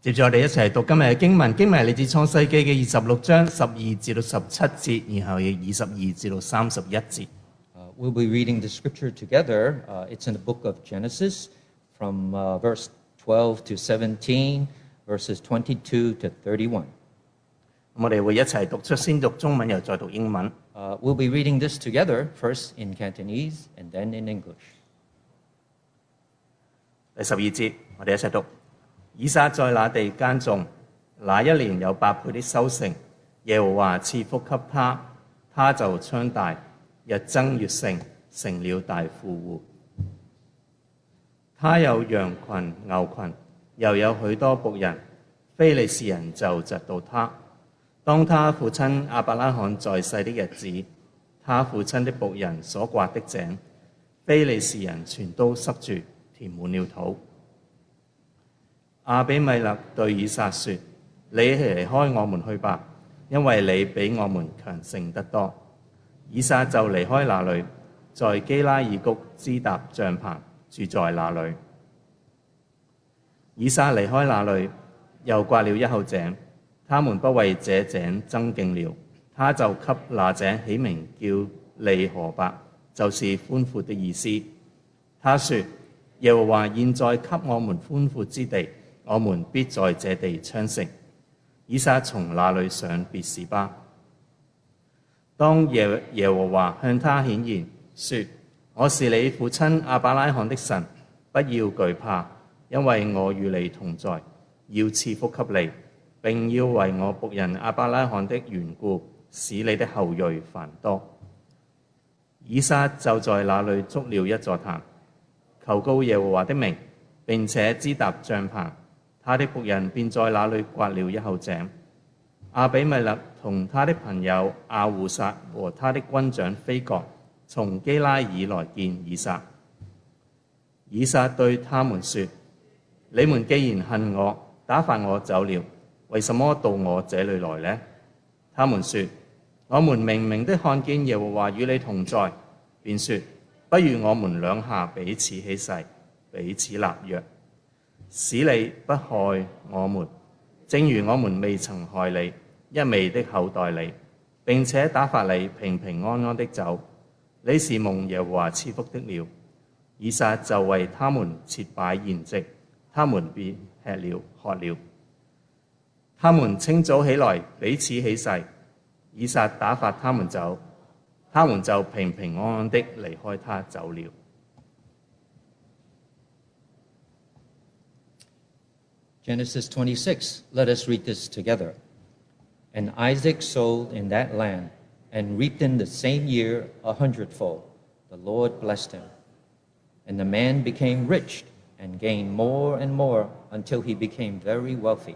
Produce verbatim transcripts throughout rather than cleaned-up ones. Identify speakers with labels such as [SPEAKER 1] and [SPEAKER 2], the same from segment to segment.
[SPEAKER 1] 接住我哋一齊讀今日嘅經文，經文嚟自創世記嘅二十六章十二至到十七節，然後嘅二十二至到三十一節。
[SPEAKER 2] Uh, we'll be reading the scripture together. Uh, it's in the book of Genesis from uh, verse twelve to seventeen, verses twenty-two to thirty-one.
[SPEAKER 1] 我哋會一齊讀出，先讀中文，又再讀英文。
[SPEAKER 2] Uh, we'll be reading this together, first in Cantonese and then in English.
[SPEAKER 1] 第十二節，我哋一齊讀。以撒在那地耕種，那一年有百倍的收成。耶和華賜福給他，他就昌大，日增月盛，成了大富戶。他有羊群、牛群，又有許多僕人。非利士人就嫉妒他。當他父親亞伯拉罕在世的日子，他父親的僕人所掘的井，非利士人全都塞住，填滿了土。亞比米勒對以撒說：你離開我們去吧，因為你比我們強盛得多。以撒就離開那裏，在基拉耳谷支搭帳棚，住在那裏。以撒離開那裏，又掘了一口井，他們不為這井爭競了，他就給那井起名叫利河伯，就是寬闊的意思。他說：耶和華現在給我們寬闊之地，我們必在這地昌盛。以撒從那裏上別是巴。當耶耶和華向他顯現，說：我是你父親亞伯拉罕的神，不要懼怕，因為我與你同在，要賜福給你，並要為我僕人亞伯拉罕的緣故，使你的後裔繁多。以撒就在那裏築了一座壇，求告耶和華的名，並且支搭帳棚。他的僕人便在那裏掘了一口井。亞比米勒同他的朋友亞戶撒和他的軍長非各從基拉耳來見以撒。以撒對他們說：你們既然恨我，打發我走了，為什麼到我這裏來呢？他們說：我們明明的看見耶和華與你同在，便說：不如我們兩下彼此起誓，彼此立約，使你不害我們，正如我們未曾害你，一味的厚待你，並且打發你平平安安的走。你是蒙耶和華賜福的了。以撒就為他們設擺筵席，他們便吃了喝了。他們清早起來彼此起誓，以撒打發他們走，他們就平平安安的離開他走了。
[SPEAKER 2] Genesis twenty-six, let us read this together. And Isaac sowed in that land, and reaped in the same year a hundredfold. The Lord blessed him. And the man became rich, and gained more and more, until he became very wealthy.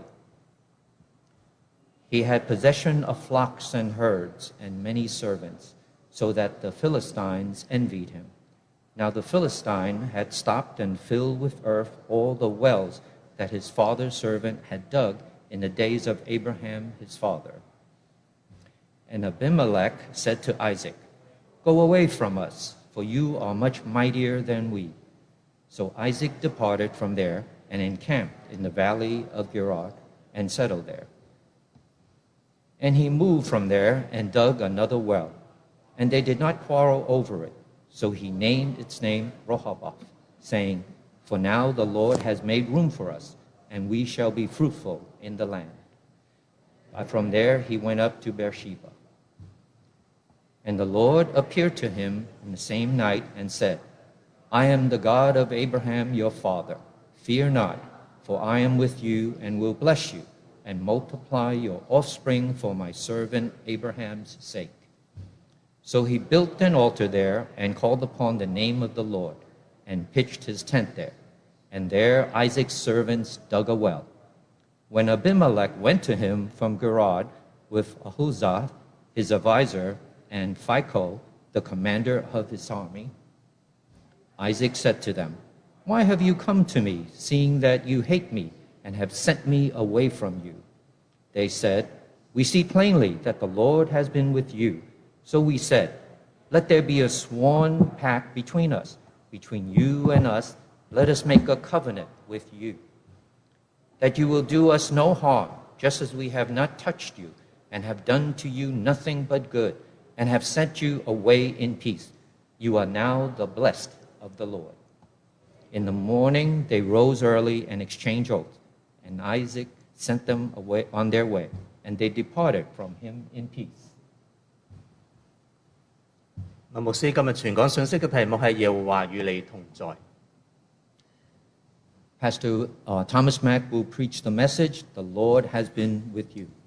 [SPEAKER 2] He had possession of flocks and herds, and many servants, so that the Philistines envied him. Now the Philistine had stopped and filled with earth all the wells that his father's servant had dug in the days of Abraham his father. And Abimelech said to Isaac, Go away from us, for you are much mightier than we. So Isaac departed from there and encamped in the valley of Gerar and settled there. And he moved from there and dug another well, and they did not quarrel over it. So he named its name Rehoboth, saying, For now the Lord has made room for us, and we shall be fruitful in the land. But from there he went up to Beersheba. And the Lord appeared to him in the same night and said, I am the God of Abraham your father. Fear not, for I am with you and will bless you, and multiply your offspring for my servant Abraham's sake. So he built an altar there and called upon the name of the Lord, and pitched his tent there. And there Isaac's servants dug a well. When Abimelech went to him from Gerar with Ahuzzath, his advisor, and Phicol, the commander of his army, Isaac said to them, Why have you come to me, seeing that you hate me and have sent me away from you? They said, We see plainly that the Lord has been with you. So we said, Let there be a sworn pact between us, between you and us. Let us make a covenant with you. that you will do us no harm, just as we have not touched you, and have done to you nothing but good, and have sent you away in peace. You are now the blessed of the Lord. In the morning they rose early and exchanged oaths, and Isaac sent them away on their way, and they departed from him in peace.
[SPEAKER 1] 牧師今日傳講信息嘅題目係耶和華與你同在。
[SPEAKER 2] Pastor uh, Thomas Mack will preach the message, The Lord has been with you.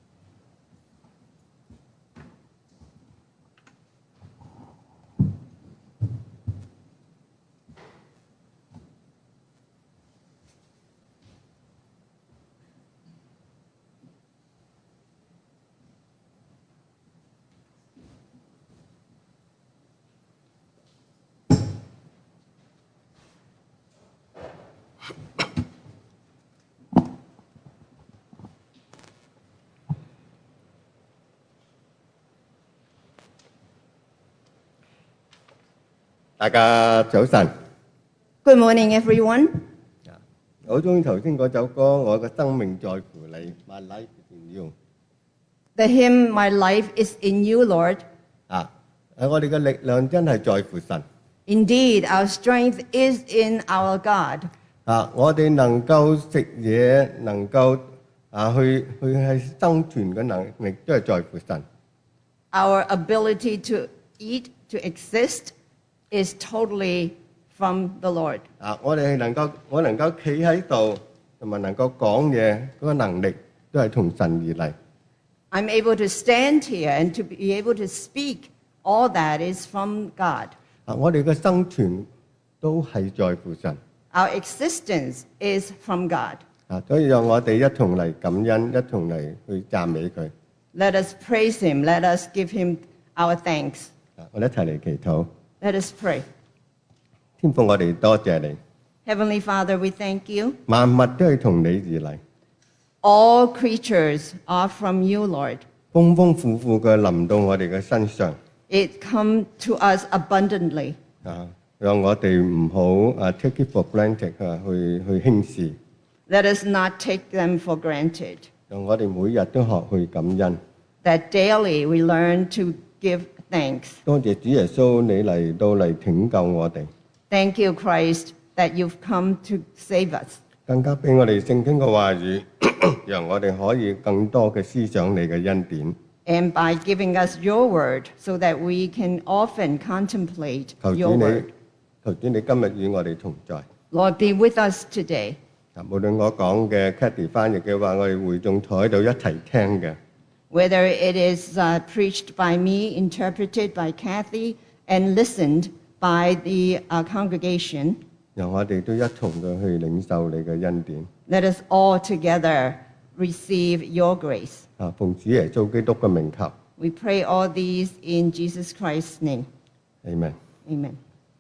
[SPEAKER 3] 大家早晨。
[SPEAKER 4] Good morning, everyone.
[SPEAKER 3] 我好中意頭先嗰首歌，我嘅生命在乎你 ，My life is in you。
[SPEAKER 4] The hymn, My Life is in You, Lord.
[SPEAKER 3] 啊，誒，我哋嘅力量真係在乎神。
[SPEAKER 4] Indeed, our strength is in our God.
[SPEAKER 3] 啊，我哋能夠食嘢，能夠啊去去係生存嘅能力，都係在乎神。
[SPEAKER 4] Our ability to eat, to exist, is totally from the Lord.
[SPEAKER 3] 啊，我哋係能夠，我能夠企喺度，同埋能夠講嘢嗰個能力，都係從神而嚟。
[SPEAKER 4] I'm able to stand here and to be able to speak. All that is from God.
[SPEAKER 3] 啊，我哋嘅生存都係在乎神。
[SPEAKER 4] Our existence is from God.
[SPEAKER 3] 啊，所以讓我哋一同嚟感恩，一同嚟去讚美佢。
[SPEAKER 4] Let us praise Him. Let us give Him our thanks.
[SPEAKER 3] 啊，我哋一齊嚟祈禱。
[SPEAKER 4] Let us pray.
[SPEAKER 3] 天父，我哋多謝你，
[SPEAKER 4] Heavenly Father, we thank you.
[SPEAKER 3] 萬物都係從你而嚟，
[SPEAKER 4] All creatures are from you, Lord.
[SPEAKER 3] 豐豐富富嘅臨到我哋嘅身上。
[SPEAKER 4] It come to us abundantly.
[SPEAKER 3] 啊，讓我哋唔好啊 take it for granted 啊，去去輕視，
[SPEAKER 4] Let us not take them for granted.
[SPEAKER 3] 讓我哋每日都學去感恩。
[SPEAKER 4] That daily we learn to give thanks.
[SPEAKER 3] 多謝主耶穌，你嚟到嚟拯救我哋，
[SPEAKER 4] Thank you, Christ, that you've come to save us.
[SPEAKER 3] 更加俾我哋聖經嘅話語，讓我哋可以更多嘅思想你嘅恩典。
[SPEAKER 4] And by giving us your word so that we can often contemplate
[SPEAKER 3] 求
[SPEAKER 4] your
[SPEAKER 3] 主你
[SPEAKER 4] word.
[SPEAKER 3] 求主你今日與我哋同在。
[SPEAKER 4] Lord, be with us today.
[SPEAKER 3] 啊，無論我講嘅 Cathy 翻譯嘅話，我哋會眾坐喺度一齊聽嘅。
[SPEAKER 4] Whether it is uh, preached by me, interpreted by Kathy, and listened by the uh, congregation,
[SPEAKER 3] 讓我哋都一同嘅去領受你嘅恩典。
[SPEAKER 4] let us all together receive your grace.
[SPEAKER 3] 啊，奉主耶穌基督嘅名求
[SPEAKER 4] We pray all these in Jesus Christ's name.
[SPEAKER 3] ，Amen。
[SPEAKER 4] Amen.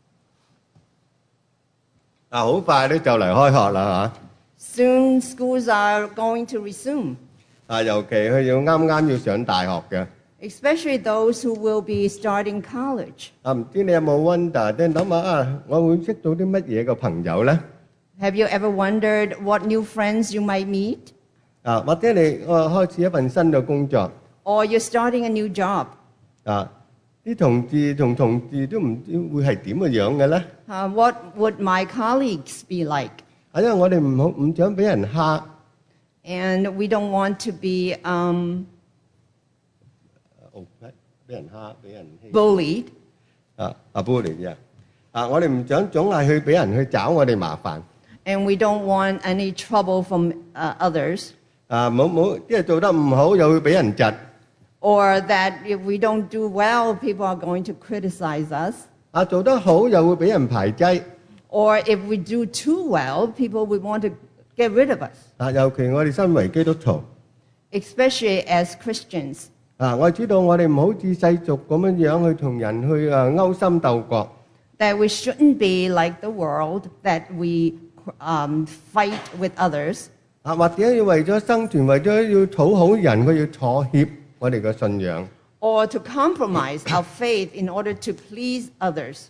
[SPEAKER 3] 啊，好快咧就嚟開學啦
[SPEAKER 4] Soon schools are going to resume,
[SPEAKER 3] 嚇！啊，尤其佢要啱啱要上大學嘅。
[SPEAKER 4] especially those who will be starting college.
[SPEAKER 3] 啊，唔知你有冇 wonder？即係諗下啊，我會識到啲乜嘢嘅朋友咧？
[SPEAKER 4] Have you ever wondered what new friends you might meet?
[SPEAKER 3] 啊，或者你我開始一份新嘅工作
[SPEAKER 4] Or you're starting a new job?
[SPEAKER 3] 啊，啲同事同同事都唔知會係點嘅樣嘅咧？
[SPEAKER 4] Uh, what would my colleagues be like?
[SPEAKER 3] 啊，因為我哋唔好唔想俾人蝦。
[SPEAKER 4] And we don't want to be um,
[SPEAKER 3] 哦，俾人蝦，俾人欺
[SPEAKER 4] bullied.
[SPEAKER 3] 啊啊 bully 嘅啊！我哋唔想總係去俾人去找我哋麻煩
[SPEAKER 4] And we don't want any trouble from uh, others.
[SPEAKER 3] 啊！冇冇，即係做得唔好又會俾人窒
[SPEAKER 4] Or that if we don't do well, people are going to criticize us.
[SPEAKER 3] 啊！做得好又會俾人排擠
[SPEAKER 4] Or if we do too well, people would want to get rid of us,
[SPEAKER 3] 啊！尤其我哋身為基督徒
[SPEAKER 4] especially as Christians.
[SPEAKER 3] 啊，我知道我哋唔好似世俗咁樣樣去同人去啊勾心鬥角
[SPEAKER 4] That we shouldn't be like the world, that we um, fight with others,
[SPEAKER 3] 啊，或者要為咗生存，為咗要討好人，佢要妥協我哋嘅信仰。
[SPEAKER 4] or to compromise our faith in order to please others.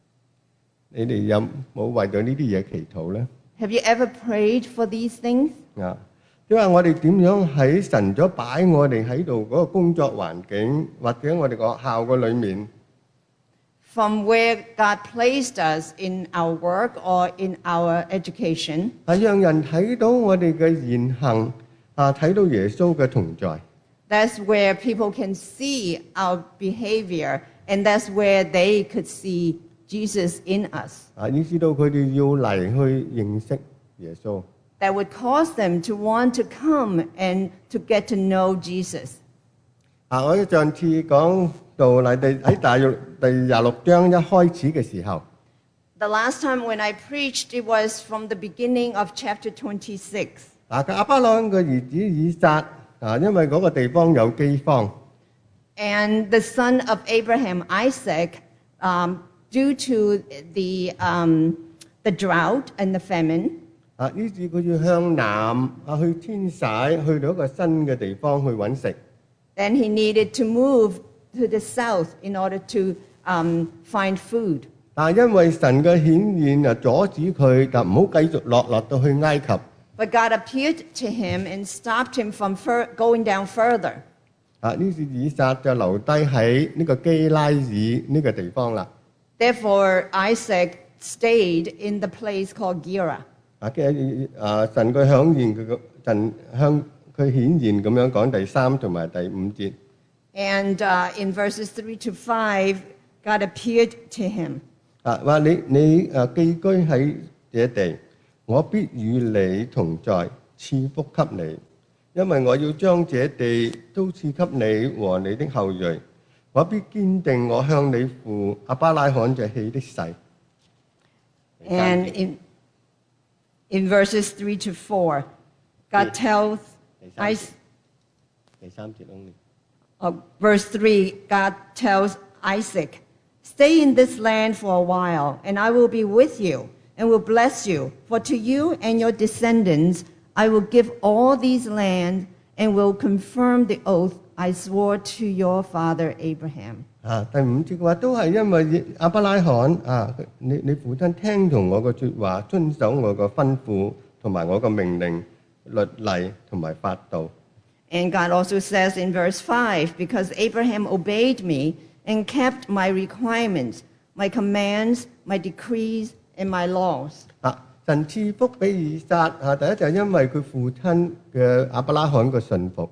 [SPEAKER 3] 你哋有冇為咗呢啲嘢祈禱咧？
[SPEAKER 4] Have you ever prayed for these things?
[SPEAKER 3] 啊，即係話我哋點樣喺神所擺我哋喺度嗰個工作環境，或者我哋個學校嘅裏面，
[SPEAKER 4] From where God placed us in our work or in our education,
[SPEAKER 3] 係讓人睇到我哋嘅言行啊，睇到耶穌嘅同在。
[SPEAKER 4] that's where people can see our behavior, and that's where they could see Jesus in us.
[SPEAKER 3] 啊，以至到佢哋要嚟去認識耶穌。
[SPEAKER 4] That would cause them to want to come and to get to know Jesus.
[SPEAKER 3] 啊，我上次講到嚟第喺大約第廿六章一開始嘅時候，
[SPEAKER 4] The last time when I preached, it was from the beginning of chapter twenty-six.
[SPEAKER 3] 啊，亞伯拉罕嘅兒子以撒啊，因為嗰個地方有饑荒，
[SPEAKER 4] And the son of Abraham, Isaac, um, due to the, um, the drought and the famine,
[SPEAKER 3] 啊，於是佢要向南啊去遷徙，去到一個新嘅地方去揾食。
[SPEAKER 4] then he needed to move to the south in order to um, find food.
[SPEAKER 3] 但係因為神嘅顯現啊，阻止佢就唔好繼續落落到去埃及。
[SPEAKER 4] But God appeared to him and stopped him from fur- going down further.
[SPEAKER 3] 啊，於是以撒就留低喺呢個基拉爾呢個地方啦。
[SPEAKER 4] Therefore, Isaac stayed in the place called Gerar.
[SPEAKER 3] 啊嘅啊，神佢響現佢個神向佢顯現咁樣講第三同埋第五節。
[SPEAKER 4] And uh, in verses three to five, God appeared to him.
[SPEAKER 3] 啊，話你你誒寄居喺這地，我必與你同在，賜福給你，因為我要將這地都賜給你和你的後裔。我必堅定我向你父亞伯拉罕就起的誓。
[SPEAKER 4] And in, in verses three to four, God tells Isaac,
[SPEAKER 3] 第三節 only。
[SPEAKER 4] uh, verse three, God tells Isaac, stay in this land for a while, and I will be with you and will bless you. For to you and your descendants I will give all these land and will confirm the oath I swore to your father Abraham.
[SPEAKER 3] 啊，第五節嘅話都係因為亞伯拉罕啊，你你父親聽從我嘅説話，遵守我嘅吩咐同埋我嘅命令、律例同埋法度。
[SPEAKER 4] And God also says in verse five, because Abraham obeyed me and kept my requirements, my commands, my decrees, and my laws.
[SPEAKER 3] 啊，神賜福俾以撒啊，第一就係因為佢父親嘅亞伯拉罕嘅信服。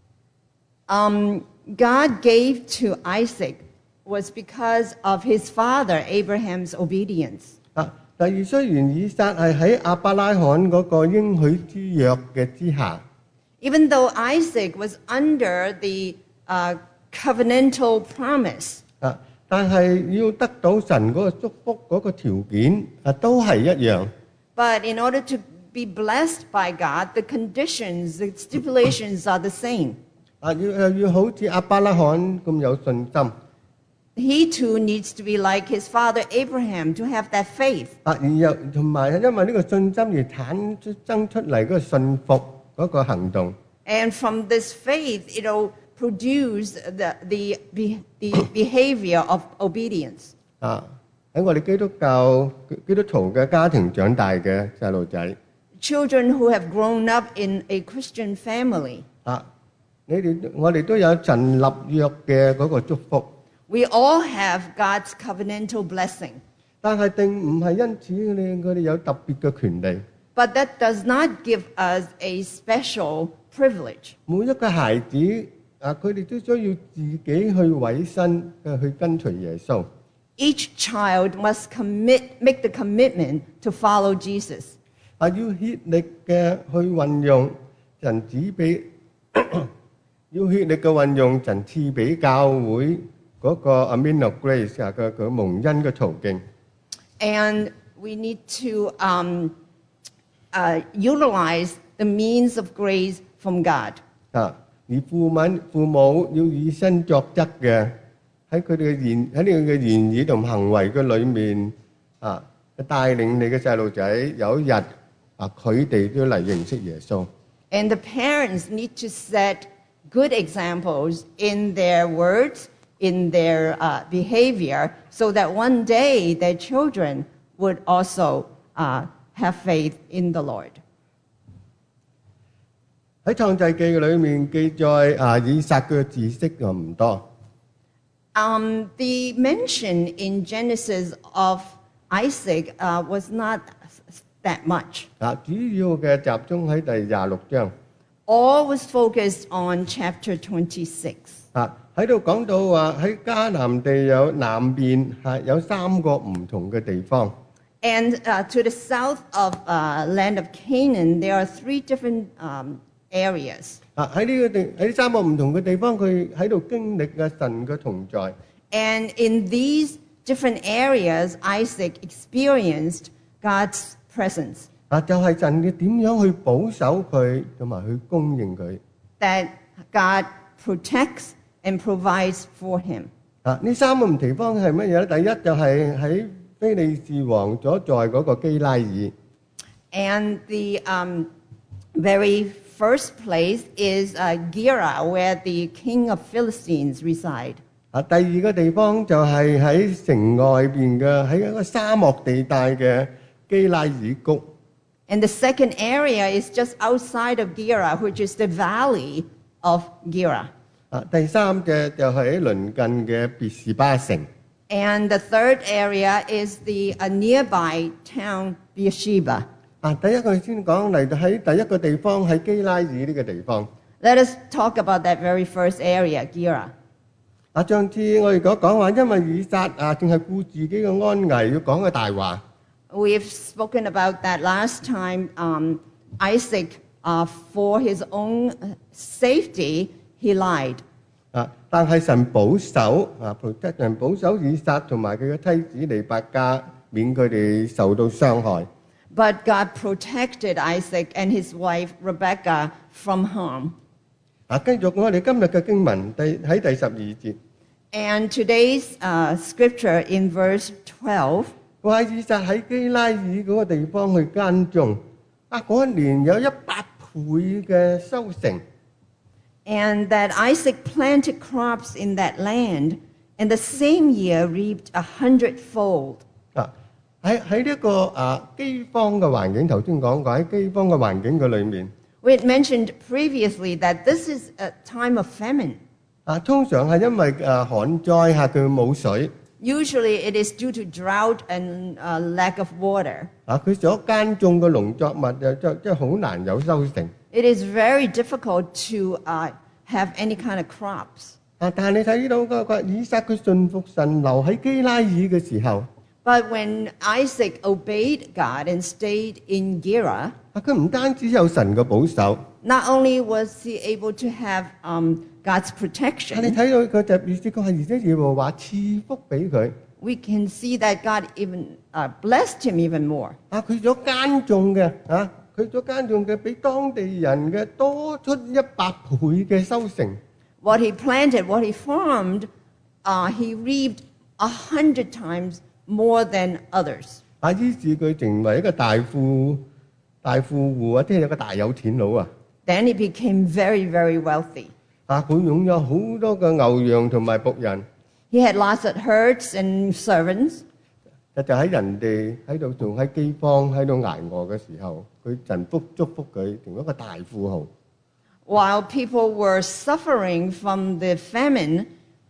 [SPEAKER 4] Um, God gave to Isaac was because of his father Abraham's obedience.
[SPEAKER 3] 啊，第二雖然以撒係喺亞伯拉罕嗰個應許之約嘅之下，
[SPEAKER 4] Even though Isaac was under the uh, covenantal promise,
[SPEAKER 3] 啊，但係要得到神嗰個祝福嗰個條件啊，都係一樣。
[SPEAKER 4] but in order to be blessed by God, the conditions, the stipulations are the same.
[SPEAKER 3] 啊，要又要好似亞伯拉罕咁有信心。
[SPEAKER 4] He too needs to be like his father Abraham to have that faith.
[SPEAKER 3] 啊，而又同埋因為呢個信心而產出生出嚟嗰個信服嗰個行動。
[SPEAKER 4] And from this faith, it'll produce the, the, be, the behavior of obedience.
[SPEAKER 3] 啊，喺我哋基督教基督徒嘅家庭長大嘅細路仔。
[SPEAKER 4] Children who have grown up in a Christian family,
[SPEAKER 3] 啊，你哋我哋都有神立約嘅嗰個祝福，
[SPEAKER 4] we all have God's covenantal blessing.
[SPEAKER 3] 但係定唔係因此你佢哋有特別嘅權利。
[SPEAKER 4] But that does not give us a special privilege.
[SPEAKER 3] 每一個孩子啊，佢哋都需要自己去委身嘅去跟隨耶穌。
[SPEAKER 4] Each child must commit, make the commitment to follow Jesus.
[SPEAKER 3] 啊，要竭力嘅去運用神指俾，要竭力嘅運用神賜俾教會嗰個 Amen of Grace 啊嘅嘅蒙恩嘅途徑。
[SPEAKER 4] And we need to um, uh, utilize the means of grace from God.
[SPEAKER 3] 啊，而父母父母要以身作則嘅，喺佢哋嘅言喺你嘅言語同行為嘅裏面啊，帶領你嘅細路仔有一日啊，佢哋都嚟認識耶穌。
[SPEAKER 4] And the parents need to set good examples in their words, in their uh, behavior, so that one day their children would also uh, have faith in the Lord.
[SPEAKER 3] 喺創世記裏面記載啊，以撒嘅知識就唔多。
[SPEAKER 4] Um, the mention in Genesis of Isaac uh, was not that much.
[SPEAKER 3] 啊，主要嘅集中喺第廿六章。
[SPEAKER 4] All was focused on chapter twenty-six.
[SPEAKER 3] 啊，喺度講到話喺迦南地有南邊係有三個唔同嘅地方。
[SPEAKER 4] And uh, to the south of uh, land of Canaan, there are three different um, areas.
[SPEAKER 3] 啊，喺呢個地喺呢三個唔同嘅地方，佢喺度經歷嘅神嘅同在。
[SPEAKER 4] And in these different areas, Isaac experienced God's presence,
[SPEAKER 3] 啊，就係神嘅點樣去保守佢，同埋去供應佢。
[SPEAKER 4] that God protects and provides for him.
[SPEAKER 3] 啊，呢三個唔地方係乜嘢咧？第一就係喺非利士王所在嗰個基拉耳。
[SPEAKER 4] And the um, very first place is uh, Gera, where the king of Philistines reside.
[SPEAKER 3] 啊，第二個地方就係喺城外邊嘅，喺一個沙漠地帶嘅基拉耳谷。
[SPEAKER 4] And the second area is just outside of Gera, which is the valley of Gera.
[SPEAKER 3] 啊，第三隻就係喺鄰近嘅別是巴城。
[SPEAKER 4] And the third area is the uh, nearby town Beersheba.
[SPEAKER 3] 啊，第一個先講嚟到喺第一個地方喺基拉耳呢個地方。
[SPEAKER 4] Let us talk about that very first area, Gera.
[SPEAKER 3] 啊，上次我哋講講話，因為以撒啊，淨係顧自己嘅安危，要講嘅大話。
[SPEAKER 4] We've spoken about that last time. Um, Isaac, uh, for his own safety, he lied.
[SPEAKER 3] 啊，但係神保守啊，protect 神保守以撒同埋佢嘅妻子利百加，免佢哋受到傷害。
[SPEAKER 4] But God protected Isaac and his wife Rebekah from harm.
[SPEAKER 3] 啊，繼續我哋今日嘅經文第喺第十二節，
[SPEAKER 4] And today's uh, scripture in verse twelve,
[SPEAKER 3] 話以撒喺基拉耳嗰個地方去耕種，啊嗰一年有一百倍嘅收成。
[SPEAKER 4] and that Isaac planted crops in that land, and the same year reaped a hundredfold.
[SPEAKER 3] 啊，喺喺呢一個啊饑荒嘅環境，頭先講過喺饑荒嘅環境嘅裏面，
[SPEAKER 4] We had mentioned previously that this is a time of famine.
[SPEAKER 3] 啊通常係因為誒旱災嚇佢冇水，
[SPEAKER 4] Usually it is due to drought and uh, lack of water.
[SPEAKER 3] 啊佢所耕種嘅農作物就就即係好難有收成。
[SPEAKER 4] It is very difficult to uh, have any kind of crops.
[SPEAKER 3] 啊，但係你睇到個個以撒佢信服神留喺基拉耳嘅時候，
[SPEAKER 4] But when Isaac obeyed God and stayed in Gera,
[SPEAKER 3] 啊佢唔單止有神嘅保守，
[SPEAKER 4] not only was he able to have um, God's
[SPEAKER 3] 啊你
[SPEAKER 4] protection,
[SPEAKER 3] 睇到佢就意思佢係而且耶和華賜福俾佢。
[SPEAKER 4] we can see that God even uh, blessed him even more.
[SPEAKER 3] 啊，佢所耕種嘅啊，佢所耕種嘅比當地人嘅多出一百倍嘅收成。
[SPEAKER 4] What he planted, what he farmed, uh, he reaped a hundred times more than others.
[SPEAKER 3] 啊，於是佢成為一個大富大富戶啊，即係有個大有錢佬啊！
[SPEAKER 4] Then he became very, very wealthy.
[SPEAKER 3] 啊，佢擁有好多嘅牛羊同埋僕人，
[SPEAKER 4] He had lots of herds and servants.
[SPEAKER 3] 就就喺人哋喺度仲喺饑荒喺度捱餓嘅時候，佢神福祝福佢成為一個大富豪。
[SPEAKER 4] While people were suffering from the famine,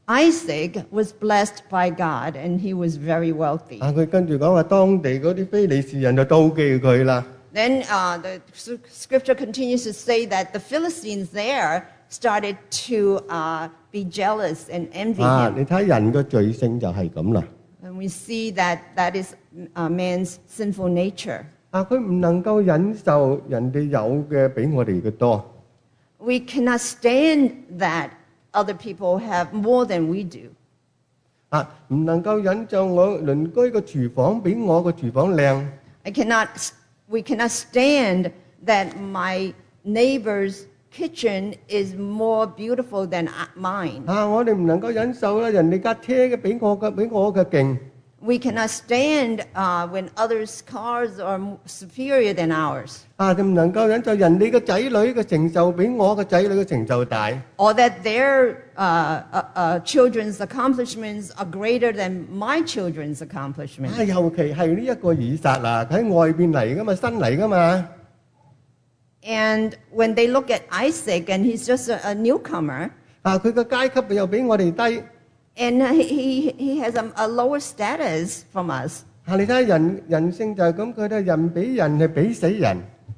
[SPEAKER 4] Isaac was blessed by God and he was very wealthy.
[SPEAKER 3] 啊，佢跟住講話當地嗰啲非利士人就妒忌佢啦。
[SPEAKER 4] Then uh, the s- scripture continues to say that the Philistines there started to uh, be jealous and envy
[SPEAKER 3] 啊，
[SPEAKER 4] him.
[SPEAKER 3] 你睇人嘅罪性就係咁啦。
[SPEAKER 4] And we see that that is uh, man's sinful nature.
[SPEAKER 3] 啊，佢唔能夠忍受人哋有嘅比我哋嘅多。
[SPEAKER 4] We cannot stand that other people have more than we do.
[SPEAKER 3] 啊，唔能夠忍受我鄰居個廚房比我個廚房靚。
[SPEAKER 4] I cannot, we cannot stand that my neighbor's kitchen is more beautiful than mine.
[SPEAKER 3] 啊，我哋唔能夠忍受啦，人哋架車嘅比我嘅比我嘅勁。
[SPEAKER 4] We cannot stand uh, when others' cars are m- superior than ours,
[SPEAKER 3] 啊，就唔能夠忍受人哋嘅仔女嘅成就比我嘅仔女嘅成就大。
[SPEAKER 4] or that their uh, uh, uh, children's accomplishments are greater than my children's
[SPEAKER 3] 啊，
[SPEAKER 4] accomplishments.
[SPEAKER 3] 尤其係呢一個以撒啊，喺外邊嚟噶嘛，新嚟噶嘛。
[SPEAKER 4] And when they look at Isaac, and he's just a, a newcomer,
[SPEAKER 3] 啊，佢嘅階級又比我哋低。
[SPEAKER 4] and he, he, he has a, a lower status from us.
[SPEAKER 3] 啊，你睇下人人性就係咁，佢哋人比人係比死人。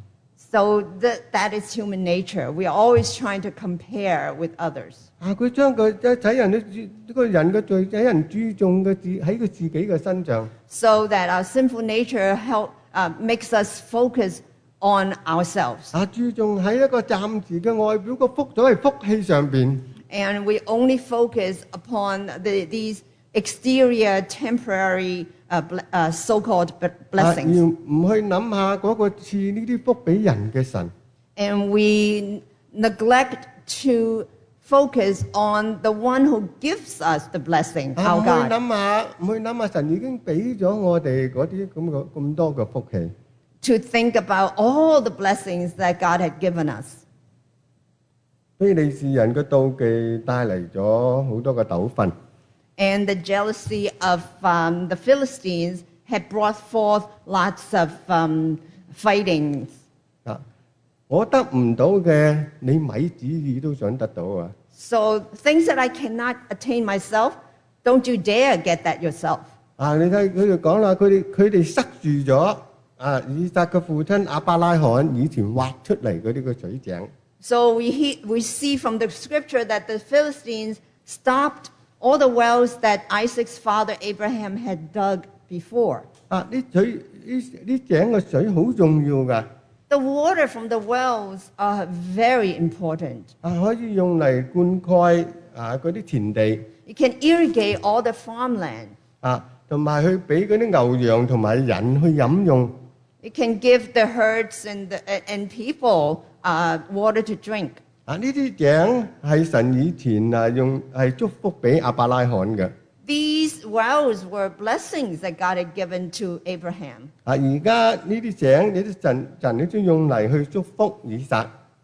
[SPEAKER 4] So that, that is human nature. We are always trying to compare with others.
[SPEAKER 3] 啊，佢將佢即係睇人都呢個人嘅罪，睇人注重嘅自喺佢自己嘅身上。
[SPEAKER 4] So that our sinful nature help, uh, makes us focus on ourselves.
[SPEAKER 3] 啊，注重喺一個暫時嘅外表個福所謂福氣上邊。
[SPEAKER 4] And we only focus upon the, these exterior, temporary, uh, ble- uh, so-called be-
[SPEAKER 3] 啊，而
[SPEAKER 4] blessings.
[SPEAKER 3] 唔去諗下嗰個賜呢啲福俾人嘅神。
[SPEAKER 4] And we neglect to focus on the one who gives us the blessing,
[SPEAKER 3] 啊，唔
[SPEAKER 4] our
[SPEAKER 3] 去
[SPEAKER 4] God.
[SPEAKER 3] 諗下，唔去諗下神已經俾咗我哋嗰啲咁嘅咁多嘅福氣。
[SPEAKER 4] To think about all the blessings that God had given us.
[SPEAKER 3] 非利士人嘅妒忌帶嚟咗好多嘅糾紛。
[SPEAKER 4] And the jealousy of um, the Philistines had brought forth lots of um, fightings.
[SPEAKER 3] 啊，我得唔到嘅，你咪旨意都想得到啊！
[SPEAKER 4] So things that I cannot attain myself, don't you dare get that yourself.
[SPEAKER 3] 啊，你睇佢哋講啦，佢哋佢哋塞住咗啊，以撒嘅父親亞伯拉罕以前挖出嚟嗰啲嘅水井。
[SPEAKER 4] So we, he, we see from the scripture that the Philistines stopped all the wells that Isaac's father Abraham had dug before.
[SPEAKER 3] 啊，啲水呢呢井嘅水好重要㗎，
[SPEAKER 4] The water from the wells are very important.
[SPEAKER 3] 啊可以用嚟灌溉啊嗰啲田地，
[SPEAKER 4] It can irrigate all the farmland.
[SPEAKER 3] 啊同埋去俾嗰啲牛羊同埋人去飲用。
[SPEAKER 4] It can give the herds and, the, and people uh, water to drink.
[SPEAKER 3] 啊，呢啲井係神以前啊用係祝福俾亞伯拉罕嘅。
[SPEAKER 4] These wells were blessings that God had given to Abraham.
[SPEAKER 3] 啊，而家呢啲井，你啲神神你都用嚟去祝福以撒。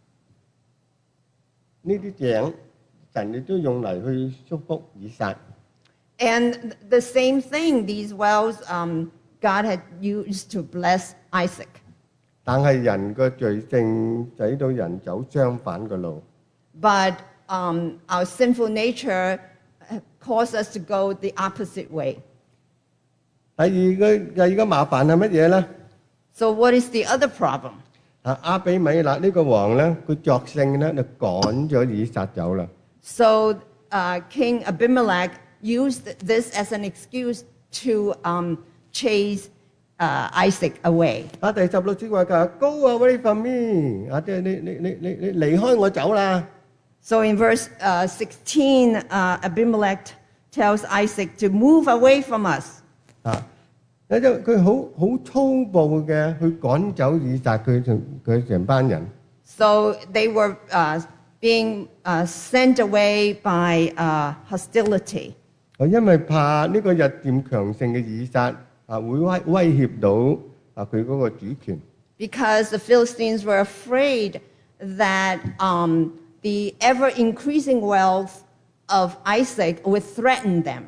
[SPEAKER 3] 呢啲井，神你都用嚟去祝福以撒。
[SPEAKER 4] And the same thing, these wells um, God had used to bless Isaac.
[SPEAKER 3] 但係人嘅罪性使到人走相反嘅路。
[SPEAKER 4] But um, our sinful nature caused us to go the opposite way.
[SPEAKER 3] 第二個第二個麻煩係乜嘢咧？
[SPEAKER 4] So what is the other problem?
[SPEAKER 3] 啊，亞比米勒呢個王咧，佢作性咧就趕咗以撒走啦。
[SPEAKER 4] So uh, King Abimelech used this as an excuse to um, chase uh, Isaac away.
[SPEAKER 3] 啊，第十六節話㗎，Go away from me！啊，即係你你你你你離開我走啦。
[SPEAKER 4] So in verse uh, sixteen, uh, Abimelech tells Isaac to move away from us.
[SPEAKER 3] 啊，有咗佢好好粗暴嘅去趕走以撒佢成佢成班人。
[SPEAKER 4] So they were uh, being uh, sent away by uh, hostility.
[SPEAKER 3] 啊，因為怕呢個日漸強盛嘅以撒啊，會威威脅到啊佢嗰個主權。
[SPEAKER 4] Because the Philistines were afraid that um, the ever-increasing wealth of Isaac would threaten them.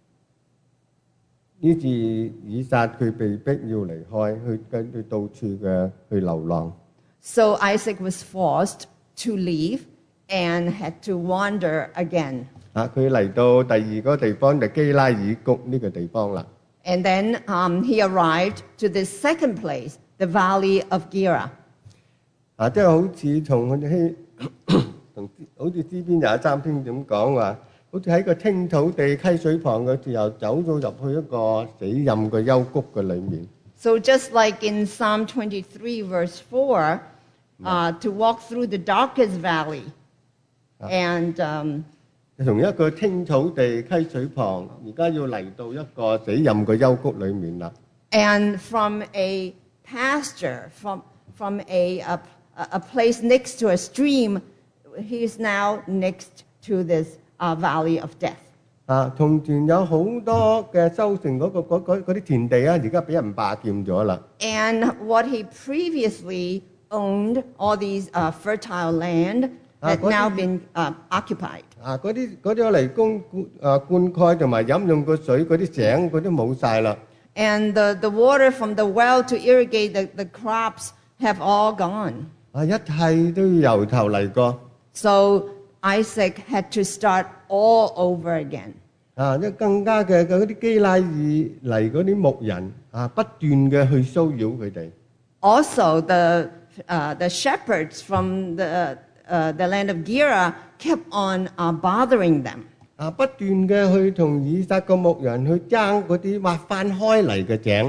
[SPEAKER 3] 於是以撒佢被逼要離開，去跟佢到處嘅去流浪。
[SPEAKER 4] So Isaac was forced to leave and had to wander again.
[SPEAKER 3] 啊，佢嚟到第二個地方就基拉耳谷呢個地方啦。
[SPEAKER 4] And then um, he arrived to this second place, the valley of Gera.
[SPEAKER 3] 啊，即係好似同我哋希同好似詩篇廿三篇咁講話，好似喺個青草地溪水旁嘅時候，走咗入去一個死蔭嘅幽谷嘅裏面。
[SPEAKER 4] So just like in Psalm twenty-three, verse four, uh, to walk through the darkest valley. And um,
[SPEAKER 3] 從一個青草地溪水旁，而家要嚟到一個死蔭嘅幽谷裏面啦。
[SPEAKER 4] and from a pasture, from, from a, a, a place next to a stream, he is now next to this uh, valley of death.
[SPEAKER 3] 啊，從前有好多嘅收成嗰、個嗰嗰嗰啲田地啊，而家俾人霸佔咗啦。
[SPEAKER 4] And what he previously owned, all these uh, fertile land,
[SPEAKER 3] Ah,
[SPEAKER 4] had
[SPEAKER 3] what
[SPEAKER 4] now
[SPEAKER 3] did
[SPEAKER 4] been uh, occupied.
[SPEAKER 3] 啊，嗰啲嗰啲嚟供啊灌溉同埋飲用個水嗰啲井嗰啲冇晒啦。
[SPEAKER 4] And the, the water from the well to irrigate the, the crops have all gone.
[SPEAKER 3] 啊，一切都要由頭嚟過。
[SPEAKER 4] So Isaac had to start all over again.
[SPEAKER 3] 啊，即更加嘅嗰啲基拉耳嚟嗰啲牧人啊，不斷嘅去騷擾佢哋。
[SPEAKER 4] Also, the, uh, the shepherds from the, uh, the land of Gerar kept on uh, bothering them.
[SPEAKER 3] 啊，不斷嘅去同以撒個牧人去爭嗰啲挖翻開嚟嘅井。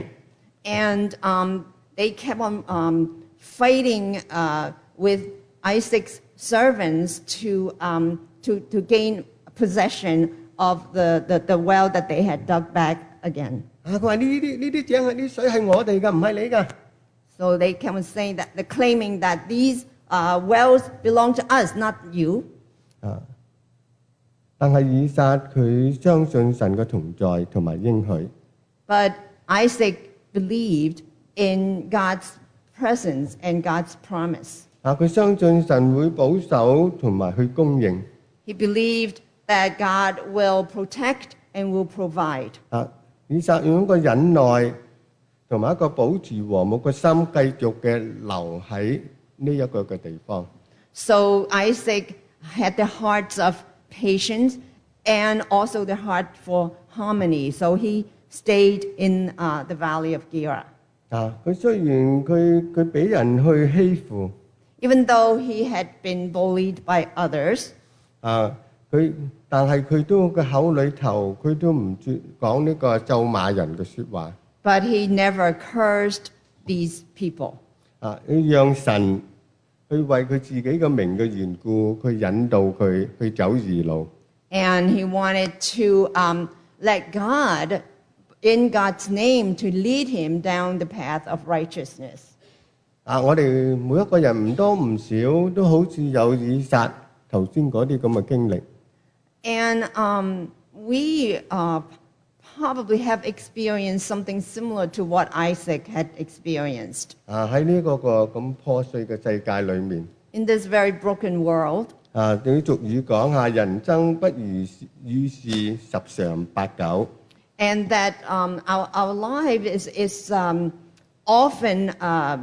[SPEAKER 4] And um, they kept on um, fighting uh, with Isaac's servants to, um, to, to gain possession of the, the, the well that they had dug back again.
[SPEAKER 3] 啊，佢話呢啲呢啲井係啲水係我哋㗎，唔係你㗎。
[SPEAKER 4] So they kept on saying that, they're claiming that these uh, wells belong to us, not you.
[SPEAKER 3] 啊，但係以撒佢相信神嘅同在同埋應許。
[SPEAKER 4] But Isaac believed in God's presence and God's promise.
[SPEAKER 3] 啊，佢相信神會保守同埋去供應。
[SPEAKER 4] He believed that God will protect and will provide.
[SPEAKER 3] 啊，以撒用一個忍耐同埋一個保持和睦嘅心，繼續嘅留喺呢一個嘅地方。
[SPEAKER 4] So Isaac had the hearts of patience and also the heart for harmony. So he stayed in uh, the valley of Gerar.
[SPEAKER 3] 啊，佢雖然佢佢俾人去欺負，
[SPEAKER 4] Even though he had been bullied by others,
[SPEAKER 3] 啊，佢但係佢都個口裏頭佢都唔絕講呢個咒罵人嘅説話。
[SPEAKER 4] but he never cursed these people.
[SPEAKER 3] 啊，要讓神去為佢自己嘅名嘅緣故，去引導佢去走義路。
[SPEAKER 4] And he wanted to um, let God, in God's name, to lead him down the path of righteousness.
[SPEAKER 3] 啊，我哋每一個人唔多唔少都好似有以撒頭先嗰啲咁嘅經歷。
[SPEAKER 4] And um, we uh, probably have experienced something similar to what Isaac had experienced.
[SPEAKER 3] 啊，喺呢個個咁破碎嘅世界裏面，
[SPEAKER 4] In this very broken world,
[SPEAKER 3] 啊，啲俗語講下人生不如意事十常八九。
[SPEAKER 4] and that um, our, our life is, is um, often uh,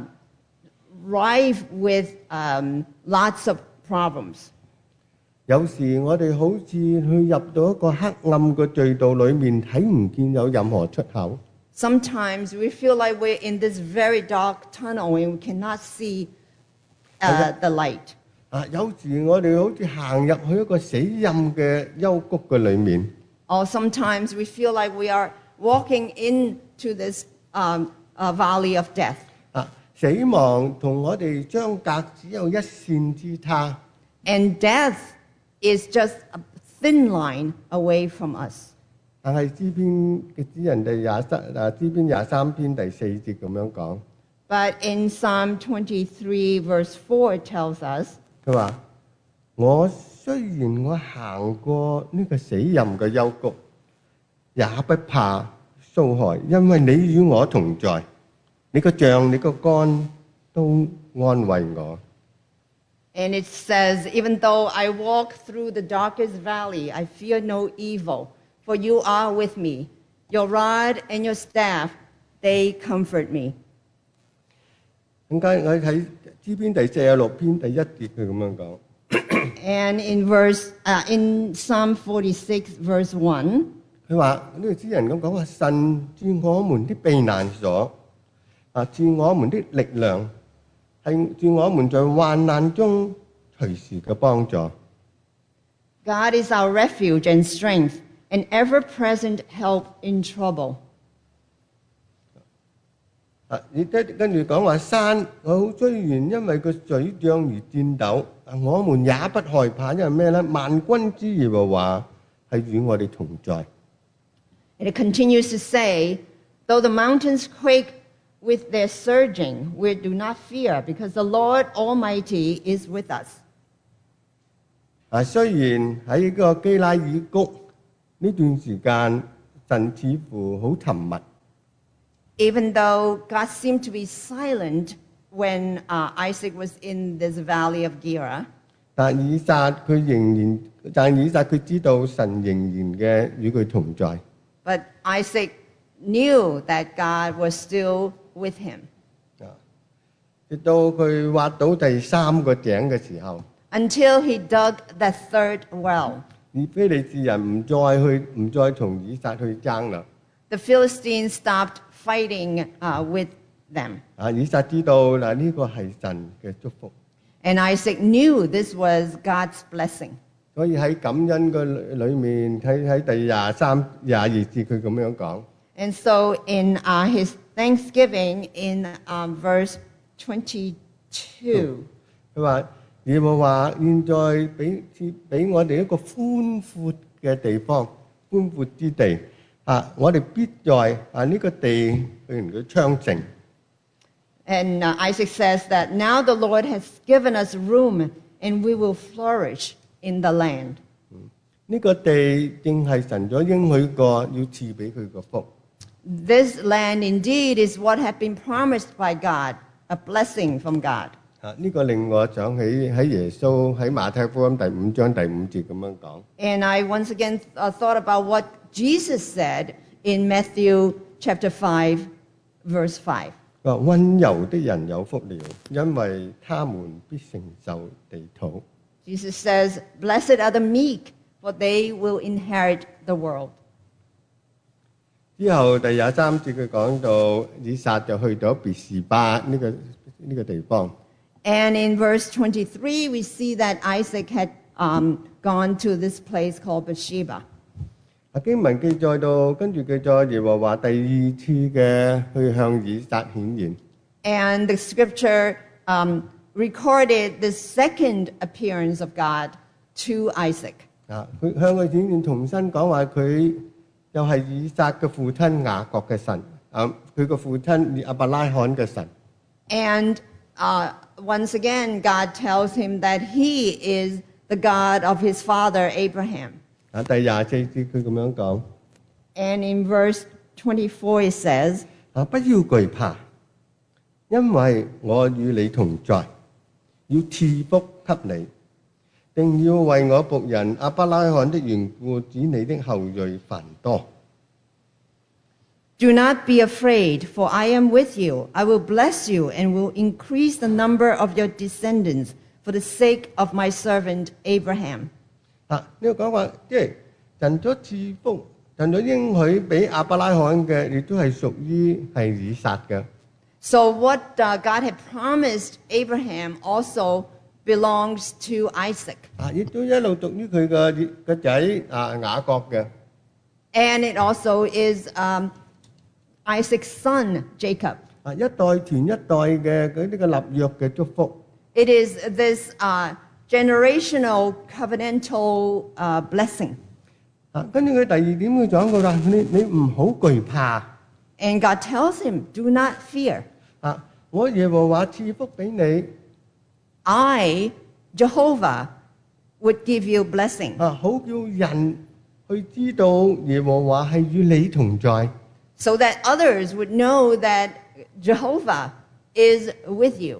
[SPEAKER 4] rife with um, lots of problems.
[SPEAKER 3] 有時我哋好似去入到一個黑暗嘅隧道裏面，睇唔見有任何出口。
[SPEAKER 4] Sometimes we feel like we're in this very dark tunnel and we cannot see uh, the light.
[SPEAKER 3] 啊，有時我哋好似行入去一個死蔭嘅幽谷嘅裏面。
[SPEAKER 4] Or sometimes we feel like we are walking into this um, uh, valley of death.
[SPEAKER 3] 啊，死亡同我哋相隔只有一線之差。
[SPEAKER 4] And death is just a thin line away from us.
[SPEAKER 3] 但係詩篇嘅詩人第廿三啊，詩篇廿三篇第四節咁樣講，
[SPEAKER 4] But in Psalm twenty-three, verse four, it tells us,
[SPEAKER 3] 佢話：我雖然我行過呢個死蔭嘅幽谷，也不怕遭害，因為你與我同在，你個杖、你個竿都安慰我。
[SPEAKER 4] and it says, even though I walk through the darkest valley, I fear no evil, for you are with me. Your rod and your staff, they comfort me.
[SPEAKER 3] 點解我睇詩篇第四十六篇第一節佢咁樣講？
[SPEAKER 4] And in verse, uh, in Psalm forty-six, verse one,
[SPEAKER 3] 佢話呢個詩人咁講話：神是我們的避難所，啊，是我們的力量，係是我們在患難中隨時嘅幫助。
[SPEAKER 4] God is our refuge and strength, an ever-present help in trouble.
[SPEAKER 3] 啊，亦都跟住講話山，我好雖然因為個水漲而戰鬥，啊，我們也不害怕，因為咩咧？萬軍之耶和華係與我哋同在。
[SPEAKER 4] And it continues to say, though the mountains quake with their surging, we do not fear, because the Lord Almighty is with us.
[SPEAKER 3] 啊，雖然喺個基拉耳谷呢段時間，神似乎好沉默。
[SPEAKER 4] Even though God seemed to be silent when uh, Isaac was in this valley of Gerar,
[SPEAKER 3] 但以撒佢仍然，但以撒佢知道神仍然嘅與佢同在。
[SPEAKER 4] but Isaac knew that God was still with him.
[SPEAKER 3] 啊， 直到佢挖到第三個井嘅時候，
[SPEAKER 4] until he dug the third well.
[SPEAKER 3] 以非利士人唔再去唔再同以撒去爭啦。
[SPEAKER 4] The Philistines stopped fighting uh, with them.
[SPEAKER 3] 啊，以撒知道嗱呢個係神嘅祝福，
[SPEAKER 4] And Isaac knew this was God's blessing.
[SPEAKER 3] 所以喺感恩嘅裏面，喺喺第廿三、廿二節佢咁樣講。
[SPEAKER 4] And so in uh, his thanksgiving in um, verse twenty-two,
[SPEAKER 3] 佢話：耶和華現在俾賜俾我哋一個寬闊嘅地方，寬闊之地啊！我哋必在啊呢個地去佢昌盛。
[SPEAKER 4] and uh, Isaac says that now the Lord has given us room and we will flourish in the land.
[SPEAKER 3] 呢個地正係神所應許過要賜俾佢個福。
[SPEAKER 4] This land indeed is what had been promised by God, a blessing from God.
[SPEAKER 3] 啊！呢個令我想起喺耶穌喺馬太福音第五章第五節咁樣講。
[SPEAKER 4] And I once again uh, thought about what Jesus said in Matthew chapter five, verse five.
[SPEAKER 3] 佢話温柔的人有福了，因為他們必承受地土。
[SPEAKER 4] Jesus says, "Blessed are the meek, for they will inherit the world."
[SPEAKER 3] 之後第廿三節佢講到以撒就去咗別是巴呢、這個呢、這個地方。
[SPEAKER 4] And in verse twenty-three, we see that Isaac had um, gone to this place called Bathsheba.
[SPEAKER 3] 啊經文記載到，跟住記載耶和華第二次嘅去向以撒顯現。
[SPEAKER 4] And the scripture um, recorded the second appearance of God to Isaac.
[SPEAKER 3] 啊，佢向佢顯現，重新講話佢又係以撒嘅父親雅各嘅神。啊，佢個父親亞伯拉罕嘅神。
[SPEAKER 4] And uh, once again, God tells him that he is the God of his father Abraham.
[SPEAKER 3] 啊，第廿四節佢咁樣講。
[SPEAKER 4] And in verse twenty-four, it says,
[SPEAKER 3] 啊，不要懼怕，因為我與你同在，要賜福給你，定要為我僕人亞伯拉罕的緣故，使你的後裔繁多。
[SPEAKER 4] "Do not be afraid, for I am with you. I will bless you and will increase the number of your descendants for the sake of my servant Abraham."
[SPEAKER 3] 啊，呢個講話即係神所賜福，神所應許俾亞伯拉罕嘅，亦都係屬於係以撒嘅。
[SPEAKER 4] So what uh, God had promised Abraham also belongs to Isaac.
[SPEAKER 3] 啊，亦都一路屬於佢嘅個仔啊雅各嘅。
[SPEAKER 4] And it also is um, Isaac's son, Jacob.
[SPEAKER 3] 啊，一代傳一代嘅嗰啲嘅立約嘅祝福。
[SPEAKER 4] It is this uh, generational covenantal uh, blessing.
[SPEAKER 3] 啊，跟住佢第二點佢講過啦，你你唔好懼怕。
[SPEAKER 4] And God tells him, "Do not fear.
[SPEAKER 3] 啊，我耶和華賜福俾你。
[SPEAKER 4] I, Jehovah, would give you blessing."
[SPEAKER 3] 啊，好叫人去知道耶和華係與你同在。
[SPEAKER 4] So that others would know that Jehovah is with you.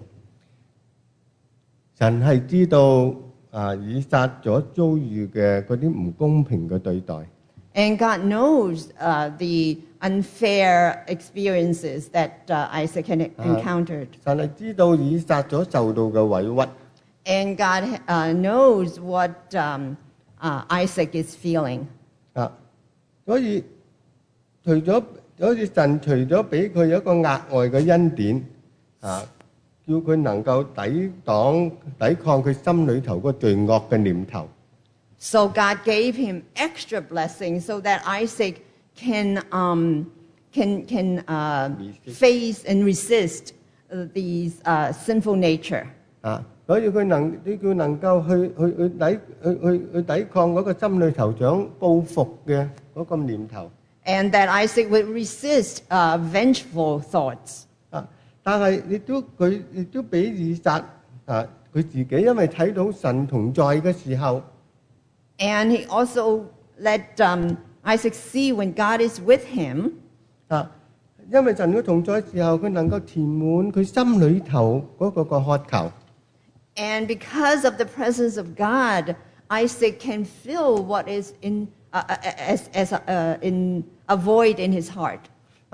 [SPEAKER 3] 神係知道啊以撒所遭遇嘅嗰啲唔公平嘅對待。
[SPEAKER 4] And God knows uh, the unfair experiences that uh, Isaac had encountered.
[SPEAKER 3] 神係知道以撒所受到嘅委屈。
[SPEAKER 4] And God uh, knows what um, uh, Isaac is feeling.
[SPEAKER 3] 啊，所以除咗好似神除咗俾佢一個額外嘅恩典啊，叫佢能夠抵擋抵抗佢心裏頭嗰個罪惡嘅念頭。
[SPEAKER 4] So God gave him extra blessing so that Isaac can um, can can uh, face and resist uh, these uh, sinful nature.
[SPEAKER 3] 啊，所以佢能呢叫能夠去去去抵去去去抵抗嗰個心裏頭想報復嘅嗰個念頭。
[SPEAKER 4] And that Isaac would resist uh, vengeful thoughts.
[SPEAKER 3] 啊，但係亦都佢亦都俾以撒啊佢自己，因為睇到神同在嘅時候。
[SPEAKER 4] And he also let um, Isaac see when God is with him.
[SPEAKER 3] 啊，因為神嘅同在時候，佢能夠填滿佢心裏頭嗰個個渴求。
[SPEAKER 4] And because of the presence of God, Isaac can feel what is in uh, as as uh, in a void in his heart.
[SPEAKER 3] 啊，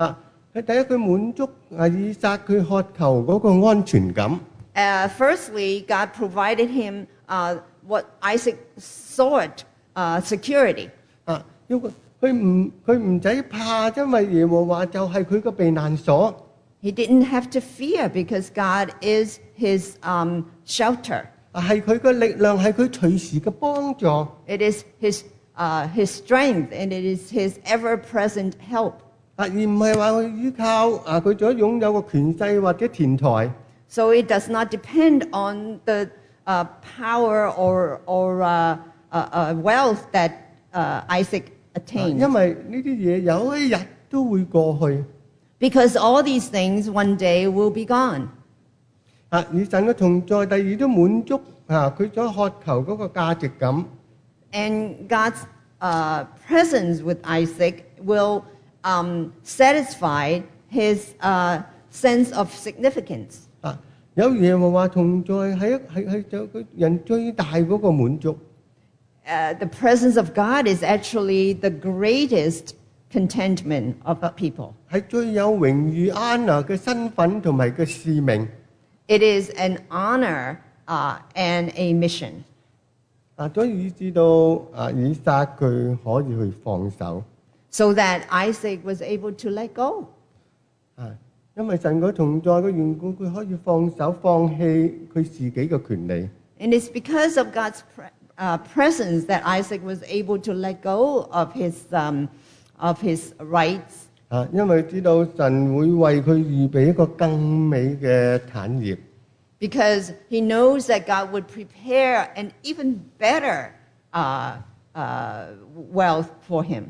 [SPEAKER 3] 佢第一佢滿足啊以撒佢渴求嗰個安全感。
[SPEAKER 4] Uh, firstly, God provided him uh, what Isaac sought, uh, security.
[SPEAKER 3] 啊，因為佢唔佢唔使怕，因為耶和華就係佢個避難所。
[SPEAKER 4] He didn't have to fear because God is his um, shelter.
[SPEAKER 3] 啊，係佢嘅力量，係佢隨時嘅幫助。
[SPEAKER 4] It is his, uh, his strength and it is his ever-present help.
[SPEAKER 3] 啊，而唔係話去依靠啊佢所擁有嘅權勢或者田台。
[SPEAKER 4] So it does not depend on the uh, power or, or uh, uh, uh, wealth that uh, Isaac
[SPEAKER 3] 啊
[SPEAKER 4] attained.
[SPEAKER 3] 因為呢啲嘢有一日都會過去。
[SPEAKER 4] Because all these things one day will be gone.
[SPEAKER 3] 啊，而神嘅同在，第二都滿足啊佢所渴求嗰個價值感。
[SPEAKER 4] And God's uh, presence with Isaac will um, satisfy his uh, sense of significance.
[SPEAKER 3] 啊，有耶和華同在係一係係就佢人最大嗰個滿足。
[SPEAKER 4] Uh, the presence of God is actually the greatest contentment of people.
[SPEAKER 3] 係最有榮譽安娜嘅身份同埋嘅使命。
[SPEAKER 4] It is an honor uh, and a mission.
[SPEAKER 3] 啊，所以以至到啊以撒佢可以去放手。
[SPEAKER 4] So that Isaac was able to let go.
[SPEAKER 3] 啊，因為神嗰同在嘅緣故，佢可以放手放棄佢自己嘅權利。
[SPEAKER 4] And it's because of God's pre- uh, presence that Isaac was able to let go of his, um, of his rights.
[SPEAKER 3] 啊，因為知道神會為佢預備一個更美嘅產業。
[SPEAKER 4] Because he knows that God would prepare an even better uh, uh, wealth for him.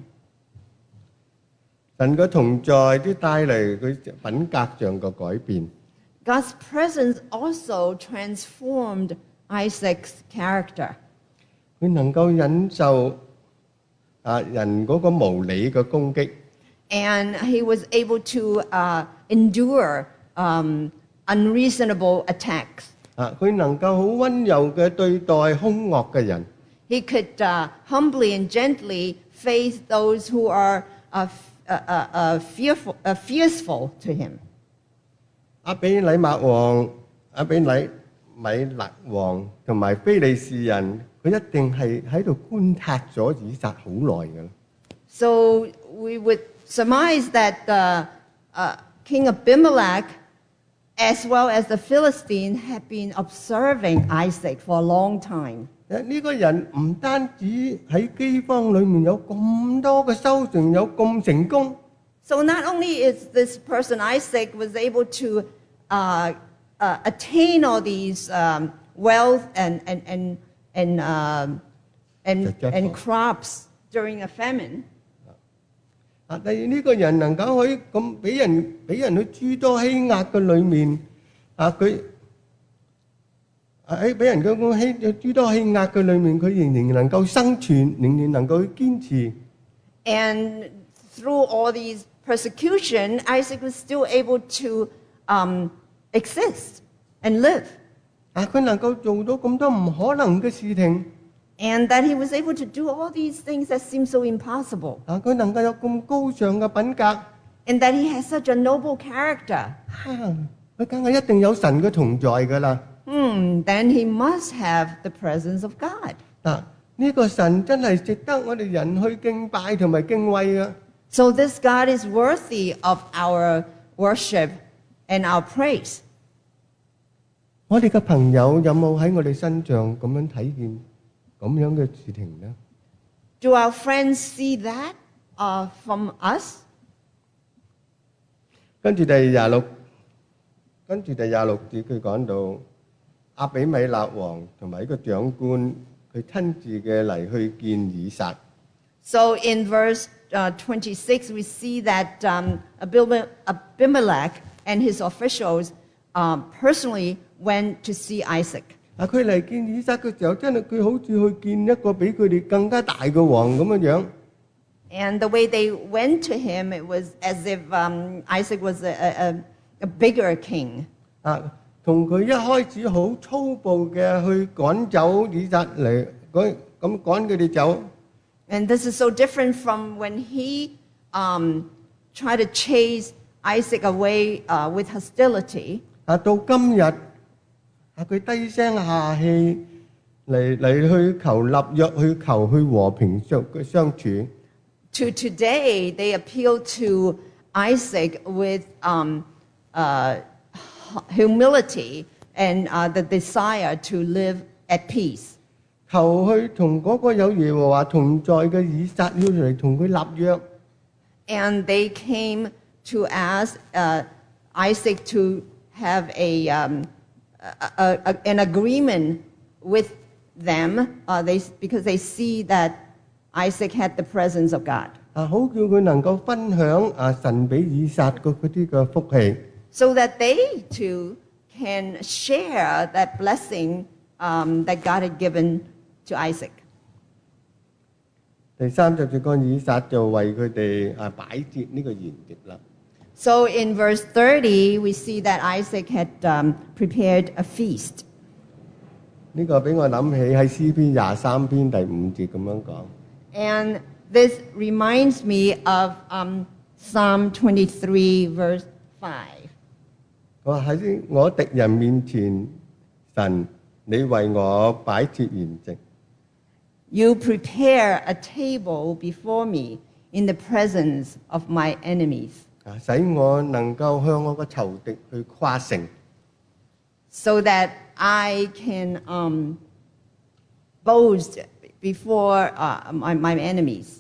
[SPEAKER 3] 神嘅同在都帶嚟佢品格上嘅改變。
[SPEAKER 4] God's presence also transformed Isaac's character.
[SPEAKER 3] 佢能夠忍受啊人嗰個無理嘅攻擊。
[SPEAKER 4] And he was able to uh, endure um, unreasonable attacks.
[SPEAKER 3] 啊，佢能夠好溫柔嘅對待兇惡嘅人。
[SPEAKER 4] He could uh, humbly and gently face those who are uh, f- uh, uh, uh, fearful, uh, fierceful to him.
[SPEAKER 3] 阿比禮麥王、阿比禮米勒王同埋非利士人，佢一定係喺度觀察咗以撒好耐嘅。
[SPEAKER 4] So we would surmise that uh, uh, King Abimelech, as well as the Philistine, had been observing Isaac for a long time.
[SPEAKER 3] 誒呢個人唔單止喺饑荒裏面有咁多嘅收成，有咁成功，
[SPEAKER 4] So not only is this person Isaac was able to uh, uh, attain all these um, wealth and and and and um, and, and crops during a famine.
[SPEAKER 3] 啊，第二呢個人能夠喺咁俾人俾人去諸多欺壓嘅裏面，啊佢喺俾人嗰個欺諸多欺壓嘅裏面，佢仍然能夠生存，仍然能夠去堅持。
[SPEAKER 4] And through all these persecution, Isaac was still able to um, exist and live.
[SPEAKER 3] 啊，佢能夠做到咁多唔可能嘅事情，
[SPEAKER 4] And that he was able to do all these things that seem so impossible.
[SPEAKER 3] 啊，佢能夠有咁高尚嘅品格，
[SPEAKER 4] And that he has such a noble character.
[SPEAKER 3] 啊，佢梗係一定有神嘅同在㗎啦。
[SPEAKER 4] Hmm, then he must have the presence of God.
[SPEAKER 3] 嗱，呢個神真係值得我哋人去敬拜同埋敬畏嘅。
[SPEAKER 4] So this God is worthy of our worship and our praise.
[SPEAKER 3] 我哋嘅朋友有冇喺我哋身上咁樣睇見咁樣嘅事情呢？
[SPEAKER 4] Do our friends see that uh, from us?
[SPEAKER 3] 跟住第廿六，跟住第廿六節佢講到阿比米勒王同埋一個長官，佢親自嘅嚟去見以撒。
[SPEAKER 4] So in verse uh, twenty-six, we see that um, Abim- Abimelech and his officials um, personally went to see Isaac.
[SPEAKER 3] 啊，佢嚟見以撒嘅時候，真係佢好似去見一個比佢哋更加大嘅王咁樣樣。
[SPEAKER 4] And the way they went to him, it was as if um, Isaac was a, a, a bigger king.
[SPEAKER 3] 啊，同佢一開始好粗暴嘅去趕走以撒嚟，趕咁趕佢哋走。
[SPEAKER 4] And this is so different from when he um, tried to chase Isaac away uh, with hostility.
[SPEAKER 3] 啊，到今日啊，佢低聲下氣嚟嚟去求立約，去求去和平相相處。
[SPEAKER 4] To today, they appeal to Isaac with um, uh, humility and uh, the desire to live at peace.
[SPEAKER 3] 求去同嗰個有耶和華同在嘅以撒要嚟同佢立約。
[SPEAKER 4] And they came to ask uh, Isaac to have a, um, a, a, a, an agreement with them uh, they, because they see that Isaac had the presence of God.
[SPEAKER 3] 啊，好叫佢能夠分享啊神俾以撒嗰嗰啲嘅福氣。
[SPEAKER 4] So that they too can share that blessing um, that God had given to Isaac.
[SPEAKER 3] 第三十節講以撒就為佢哋啊擺設呢個筵席啦。
[SPEAKER 4] So in verse thirty, we see that Isaac had um, prepared a feast.
[SPEAKER 3] 呢個俾我諗起喺詩篇廿三篇第五節咁樣講。
[SPEAKER 4] And this reminds me of um, Psalm twenty-three, verse five.
[SPEAKER 3] 佢話喺我敵人面前，神你為我擺設筵席。
[SPEAKER 4] You prepare a table before me in the presence of my enemies,
[SPEAKER 3] 啊，使我能夠向我個仇敵去誇勝。
[SPEAKER 4] so that I can um, boast before uh, my, my enemies.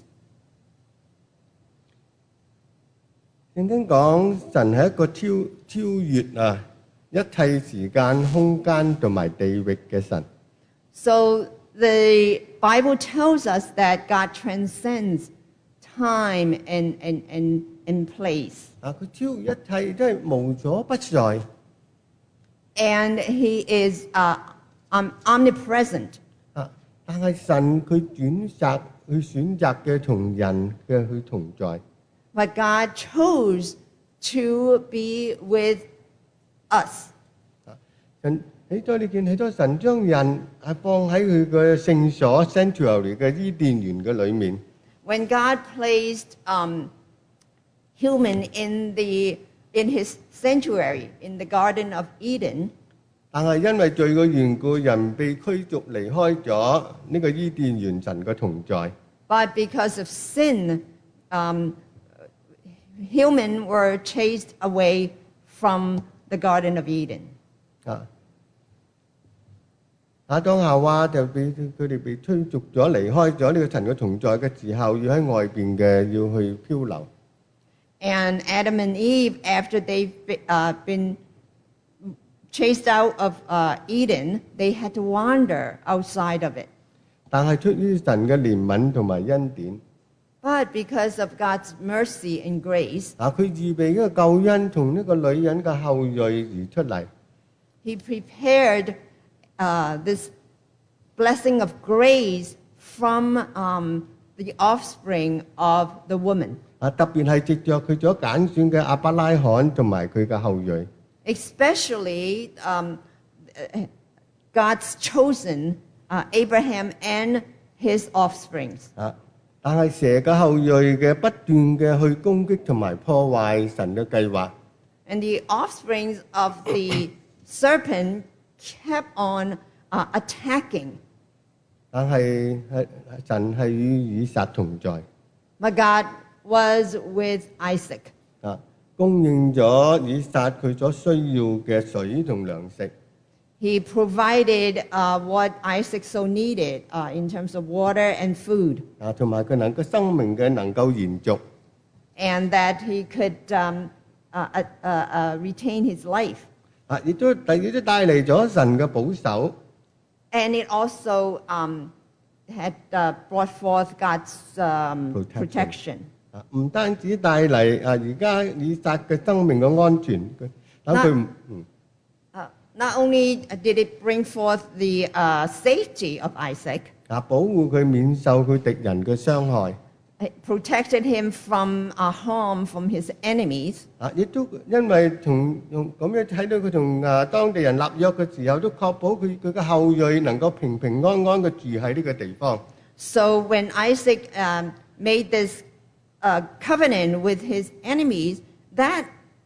[SPEAKER 3] 聖經講神係一個超超越啊一切時間、空間同埋地域嘅神。
[SPEAKER 4] So the Bible tells us that God transcends time and, and, and, and place.
[SPEAKER 3] 啊，佢超越一切，真係無所不在。
[SPEAKER 4] And he is uh, um, omnipresent.
[SPEAKER 3] 啊，但係神佢選擇去選擇嘅同人嘅去同在。
[SPEAKER 4] But God chose to be with us.
[SPEAKER 3] 啊，神起咗你見起咗神將人係放喺佢嘅聖所 sanctuary 嘅伊甸園嘅裏面。
[SPEAKER 4] When God placed um, human in, the, in his sanctuary in the Garden of Eden,
[SPEAKER 3] 但係因為罪嘅緣故，人被驅逐離開咗呢個伊甸園神嘅同在。
[SPEAKER 4] but because of sin, um, humans were chased away from the Garden of Eden.
[SPEAKER 3] 啊，亞當夏娃就被佢哋被驅逐咗離開咗呢個神嘅同在嘅時候，要喺外邊嘅要去漂流。
[SPEAKER 4] And Adam and Eve, after they've be- uh, been chased out of uh, Eden, they had to wander outside of it.
[SPEAKER 3] 但係出於神嘅憐憫同埋恩典，
[SPEAKER 4] But because of God's mercy and grace,
[SPEAKER 3] 啊，佢預備呢個救恩從呢個女人嘅後裔而出嚟。
[SPEAKER 4] he prepared uh, this blessing of grace from um, the offspring of the woman,
[SPEAKER 3] 啊，特別係藉着佢所揀選嘅亞伯拉罕同埋佢嘅後裔。
[SPEAKER 4] especially um, uh, God's chosen uh, Abraham and his offsprings.
[SPEAKER 3] 啊，但係蛇嘅後裔嘅不斷嘅去攻擊同埋破壞神嘅計劃。
[SPEAKER 4] And the offsprings of the serpent kept on uh, attacking.
[SPEAKER 3] 但係係神係與以撒同在。
[SPEAKER 4] But God was with Isaac.
[SPEAKER 3] 啊，供應咗以撒佢所需要嘅水同糧食。
[SPEAKER 4] He provided uh, what Isaac so needed uh, in terms of water and food,
[SPEAKER 3] 啊，同埋佢能夠生命嘅能夠延續。
[SPEAKER 4] and that he could um, uh, uh, uh, retain his life.
[SPEAKER 3] 啊，亦都第亦都帶嚟咗神嘅保守。
[SPEAKER 4] And it also um, had uh, brought forth God's um,
[SPEAKER 3] Protection.
[SPEAKER 4] protection.
[SPEAKER 3] 啊，唔單止帶嚟啊，而家以撒嘅生命嘅安全，佢等佢唔嗯
[SPEAKER 4] Uh, not only did it bring forth the uh, safety of Isaac,
[SPEAKER 3] 啊，保護佢免受佢敵人嘅傷害。
[SPEAKER 4] it protected him from uh, harm from his enemies,
[SPEAKER 3] 啊，亦都因為同用咁樣睇到佢同啊當地人立約嘅時候，都確保佢佢嘅後裔能夠平平安安嘅住喺呢個地方。
[SPEAKER 4] so when Isaac um, made this uh, covenant with his enemies, that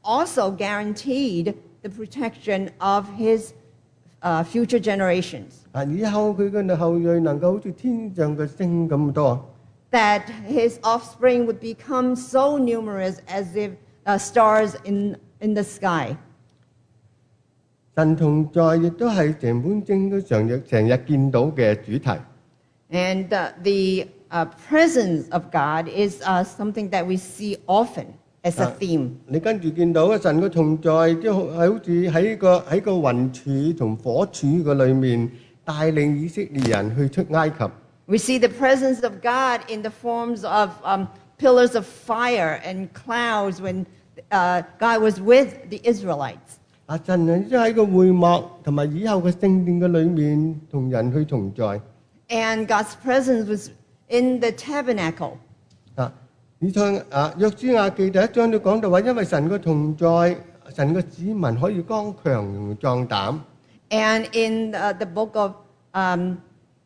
[SPEAKER 4] also guaranteed the protection of his uh, future generations.
[SPEAKER 3] 啊，以後佢嘅後裔能夠好似天上嘅星咁多。
[SPEAKER 4] That his offspring would become so numerous as if uh, stars in, in the sky.
[SPEAKER 3] 神同在亦都係成本經都常日成日見到嘅主題。
[SPEAKER 4] And uh, the uh, presence of God is uh, something that we see often as a
[SPEAKER 3] Ah.
[SPEAKER 4] theme.
[SPEAKER 3] 你跟住見到神嘅同在，即係好似喺個喺個雲柱同火柱嘅裏面，帶領以色列人去出埃及。
[SPEAKER 4] We see the presence of God in the forms of um, pillars of fire and clouds when uh, God was with the Israelites.
[SPEAKER 3] 啊，神啊，即係喺個會幕同埋以後嘅聖殿嘅裏面，同人去同在。
[SPEAKER 4] And God's presence was in the tabernacle.
[SPEAKER 3] 啊，以賽啊約書亞記第一章都講到話，因為神嘅同在，神嘅子民可以剛強壯膽。
[SPEAKER 4] And in uh, the book of um,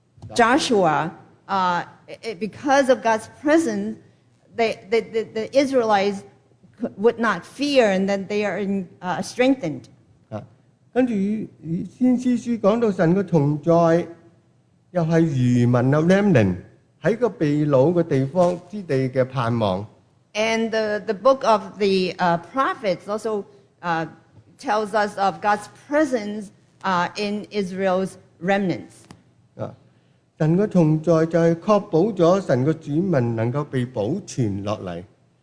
[SPEAKER 4] Joshua, uh, it, because of God's presence, they, the, the, the Israelites could- would not fear, and then they are in, uh, strengthened.
[SPEAKER 3] 啊，跟住以以先知書講到神嘅同在，又係餘民啊 remnant 喺個被擄嘅地方之地嘅盼望。
[SPEAKER 4] And the, the book of the uh, prophets also uh, tells us of God's presence uh, in Israel's remnants.
[SPEAKER 3] 啊，神嘅同在就係確保咗神嘅子民能夠被保存落嚟。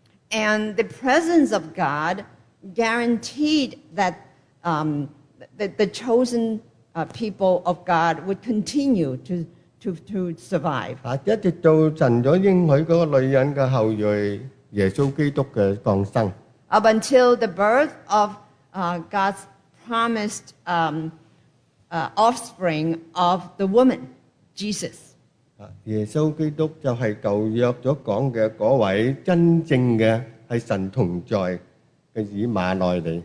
[SPEAKER 4] And the presence of God guaranteed that um, the, the chosen uh, people of God would continue to, to, to survive
[SPEAKER 3] 啊，一直到神所應許嗰個女人嘅後裔耶穌基督嘅降生。
[SPEAKER 4] up until the birth of uh, God's promised um, uh, offspring of the woman, Jesus.
[SPEAKER 3] 啊，耶穌基督就係舊約所講嘅嗰位真正嘅係神同在嘅以馬內利。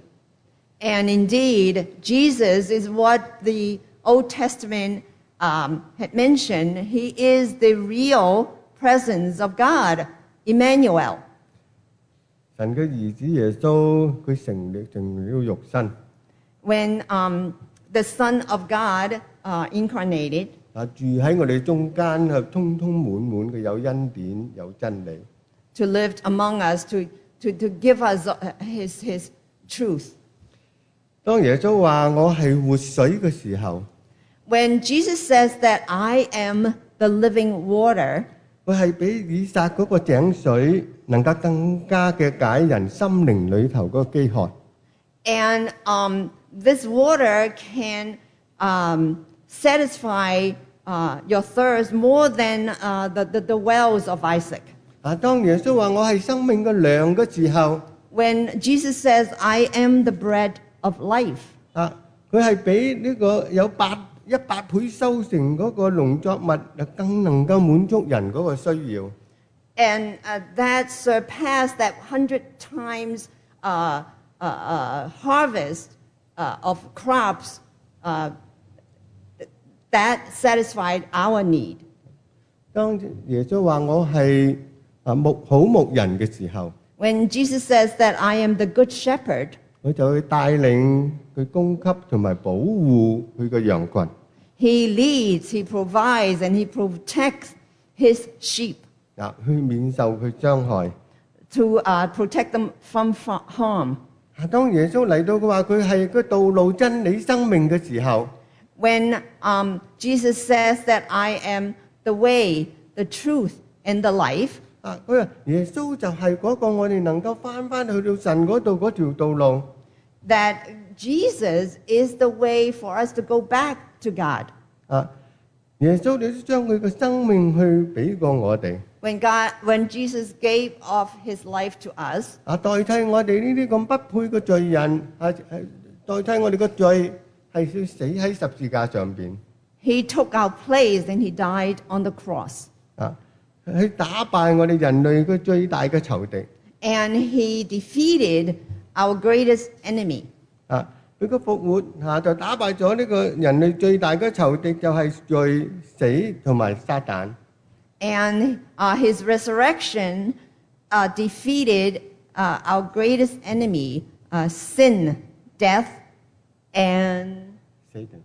[SPEAKER 4] And indeed, Jesus is what the Old Testament um, had mentioned. He is the real presence of God, Emmanuel.
[SPEAKER 3] 神嘅兒子耶穌佢成了成了肉身，
[SPEAKER 4] When um, the Son of God uh, incarnated,
[SPEAKER 3] 啊住喺我哋中間係通通滿滿嘅有恩典有真理。
[SPEAKER 4] to live among us, to, to, to give us uh, his, his truth.
[SPEAKER 3] 當耶穌話我係活水嘅時候，
[SPEAKER 4] When Jesus says that I am the living water,
[SPEAKER 3] 佢係比以撒嗰個井水能夠更加嘅解人心靈裏頭嗰個飢渴。
[SPEAKER 4] and um, this water can um, satisfy uh, your thirst more than uh, the, the, the wells of Isaac.
[SPEAKER 3] 啊，當耶穌話我係生命嘅糧嘅時候，
[SPEAKER 4] When Jesus says, I am the bread of life,
[SPEAKER 3] 啊，佢係比呢個有百一百倍收成嗰個農作物更能夠滿足人嗰個需要。
[SPEAKER 4] and uh, that surpassed that hundred times uh, uh, uh, harvest uh, of crops uh, that satisfied our need.
[SPEAKER 3] 當耶穌話我係啊牧好牧人嘅時候，
[SPEAKER 4] When Jesus says that I am the good shepherd,
[SPEAKER 3] 佢就會帶領佢供給同埋保護佢嘅羊群。
[SPEAKER 4] he leads, he provides, and he protects his sheep
[SPEAKER 3] 啊，去免受佢傷害。
[SPEAKER 4] to uh, protect them from fa- harm.
[SPEAKER 3] 啊，當耶穌嚟到嘅話，佢係個道路、真理、生命嘅時候，
[SPEAKER 4] When um, Jesus says that I am the way, the truth, and the life,
[SPEAKER 3] 啊，佢話耶穌就係嗰個我哋能夠翻翻去到神嗰度嗰條道路。
[SPEAKER 4] that Jesus is the way for us to go back to God.
[SPEAKER 3] 啊，耶穌你都將佢嘅生命去俾過我哋，
[SPEAKER 4] When God, when Jesus gave of His life to us,
[SPEAKER 3] 啊，代替我哋呢啲咁不配嘅罪人，啊，係代替我哋嘅罪，係要死喺十字架上邊，
[SPEAKER 4] He took our place and He died on the cross.
[SPEAKER 3] 啊，去打敗我哋人類嘅最大嘅仇敵。
[SPEAKER 4] And He defeated our greatest enemy.
[SPEAKER 3] 啊，佢個復活嚇就打敗咗呢個人類最大嘅仇敵，就係罪、死同埋撒旦。
[SPEAKER 4] And uh, His resurrection uh, defeated uh, our greatest enemy, uh, sin, death, and
[SPEAKER 3] Satan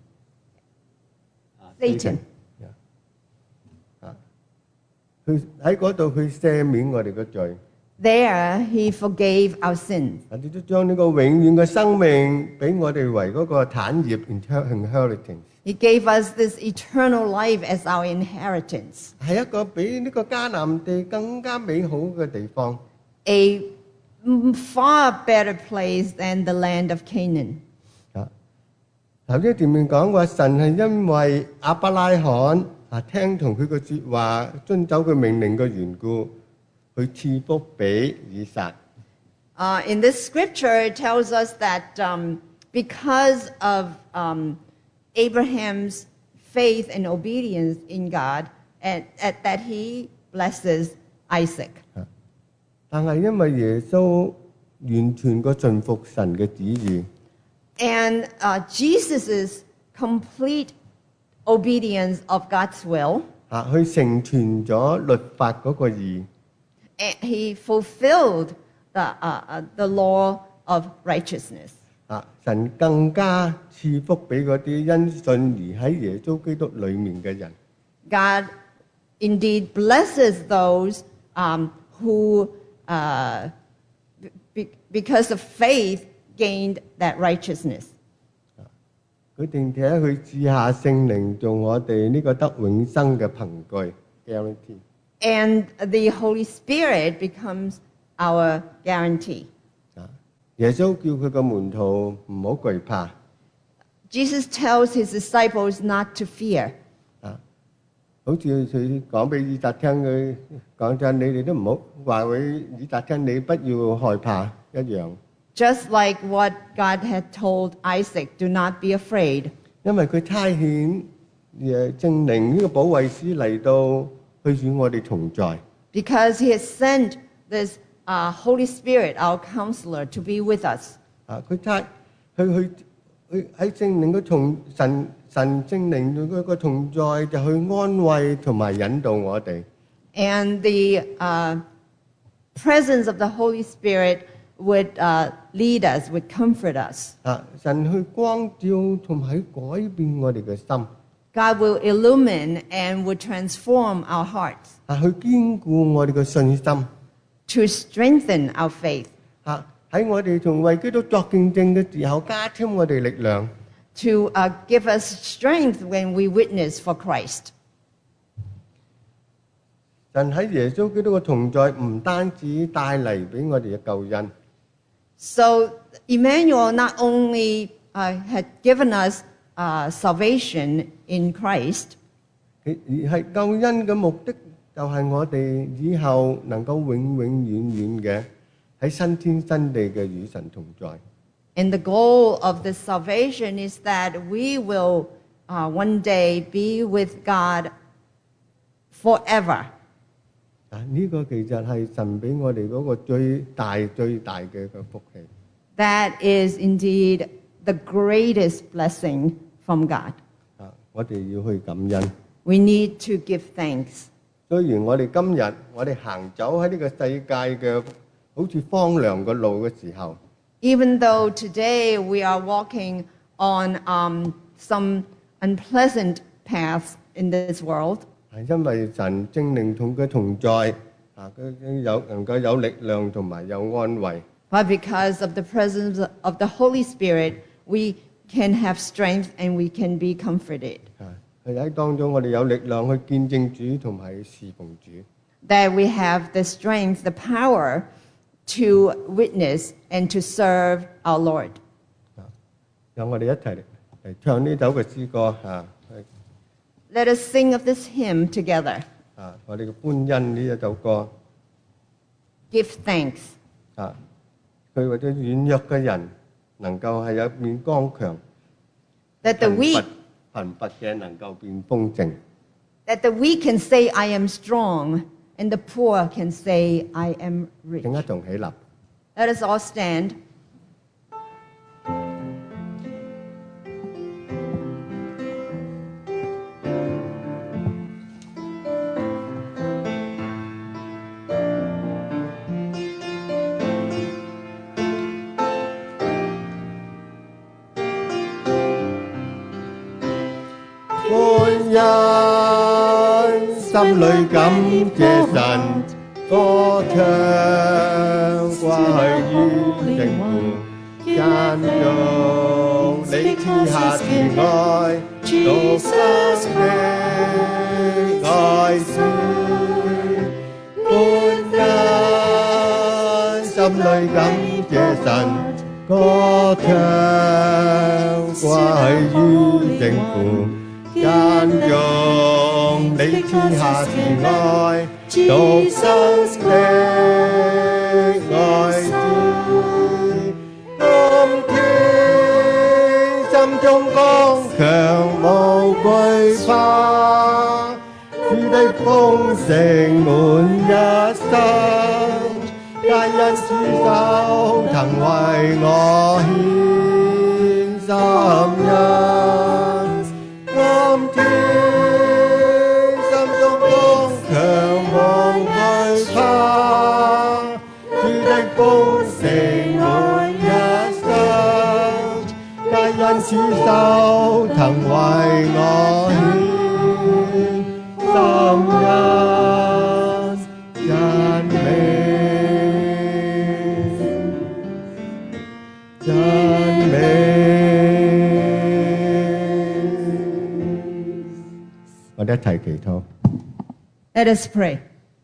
[SPEAKER 4] Satan.
[SPEAKER 3] 啊，佢喺嗰度佢赦免我哋嘅罪，
[SPEAKER 4] There, he forgave our sins.
[SPEAKER 3] 啊，亦都將呢個永遠嘅生命俾我哋為嗰個產業 inheritance，
[SPEAKER 4] He gave us this eternal life as our inheritance,
[SPEAKER 3] 係一個比呢個迦南地更加美好嘅地方。
[SPEAKER 4] a mm, far better place than the land of Canaan.
[SPEAKER 3] 啊，頭先前面講話神係因為亞伯拉罕啊聽從佢嘅説話，遵守佢命令嘅緣故，去賜福俾以撒。
[SPEAKER 4] Uh, in this scripture, it tells us that um, because of um, Abraham's faith and obedience in God, and, and that he blesses Isaac.
[SPEAKER 3] 但係因為耶穌完全個順服神嘅旨意，
[SPEAKER 4] And uh, Jesus' complete obedience of God's will,
[SPEAKER 3] 啊，去成全咗律法嗰個義，
[SPEAKER 4] and he fulfilled the, uh, uh, the law of righteousness.
[SPEAKER 3] 啊，神更加賜福俾嗰啲因信而喺耶穌基督裡面嘅人。
[SPEAKER 4] God indeed blesses those um, who, uh, be, because of faith, gained that righteousness.
[SPEAKER 3] 佢並且去賜下聖靈做我哋呢個得永生嘅憑據 guarantee。
[SPEAKER 4] And the Holy Spirit becomes our guarantee.
[SPEAKER 3] 啊，耶穌叫佢個門徒唔好懼怕。
[SPEAKER 4] Jesus tells his disciples not to fear.
[SPEAKER 3] 啊，好似佢講俾以撒聽，佢講真，你哋都唔好話俾以撒聽，你不要害怕一樣。
[SPEAKER 4] Just like what God had told Isaac, do not be afraid.
[SPEAKER 3] 因為佢差遣誒聖靈呢個保惠師嚟到去與我哋同在。
[SPEAKER 4] Because he has sent this uh, Holy Spirit, our counselor, to be with us.
[SPEAKER 3] 啊，佢差佢去去喺聖靈嘅同神神聖靈佢個同在，就去安慰同埋引導我哋。
[SPEAKER 4] And the uh, presence of the Holy Spirit would uh, lead us, would comfort us.
[SPEAKER 3] 啊，神去光照同埋去改變我哋嘅心，
[SPEAKER 4] God will illumine and would transform our hearts
[SPEAKER 3] 啊，去堅固我哋嘅信心。
[SPEAKER 4] to strengthen our faith,
[SPEAKER 3] 啊，喺我哋同為基督作見證嘅時候，加添我哋力量。
[SPEAKER 4] to uh, give us strength when we witness for Christ.
[SPEAKER 3] 神喺耶穌基督嘅同在，唔單止帶嚟俾我哋嘅救恩，
[SPEAKER 4] So Emmanuel not only uh, had given us uh, salvation in Christ,
[SPEAKER 3] 而係救恩嘅目的就係我哋以後能夠永永遠遠嘅喺新天新地嘅與神同在。
[SPEAKER 4] and the goal of this salvation is that we will uh, one day be with God forever.
[SPEAKER 3] 啊，呢個其實係神俾我哋嗰個最大最大嘅個福氣。
[SPEAKER 4] That is indeed the greatest blessing from God.
[SPEAKER 3] 啊，我哋要去感恩。
[SPEAKER 4] We need to give thanks.
[SPEAKER 3] 雖然我哋今日我哋行走喺呢個世界嘅好似荒涼嘅路嘅時候，
[SPEAKER 4] Even though today we are walking on um, some unpleasant paths in this world,
[SPEAKER 3] 係因為神聖靈同佢同在，啊，佢有能夠有力量同埋有安慰。
[SPEAKER 4] but because of the presence of the Holy Spirit, we can have strength and we can be comforted.
[SPEAKER 3] 啊，係喺當中我哋有力量去見證主同埋侍奉主。
[SPEAKER 4] That we have the strength, the power to witness and to serve our Lord.
[SPEAKER 3] 啊，讓我哋一齊嚟嚟唱呢首嘅詩歌啊！
[SPEAKER 4] Let us sing of this hymn together.
[SPEAKER 3] 啊，我哋嘅歡欣呢一首歌
[SPEAKER 4] Give thanks.
[SPEAKER 3] 啊，佢為咗軟弱嘅人能夠係有面剛強，
[SPEAKER 4] That the
[SPEAKER 3] 貧
[SPEAKER 4] weak
[SPEAKER 3] 乏貧乏嘅能夠變豐盛。
[SPEAKER 4] that the weak can say, I am strong, and the poor can say, I am rich.
[SPEAKER 3] 請一同起立。
[SPEAKER 4] Let us all stand.
[SPEAKER 3] 恩，心裏感謝神，歌唱掛於靈湖，間中你賜下慈愛，獨生的愛子，歡欣，心裏感謝神，歌唱掛於靈湖。間中你賜下慈愛，獨生的愛子，今天心中剛強無懼怕，主的豐盛滿一生，皆因主手曾為我獻心恩。今天心中剛強無懼怕，主的豐盛滿一生，皆因主手曾為我獻心恩，讚美讚美。我哋一齊祈禱。
[SPEAKER 4] Let us pray.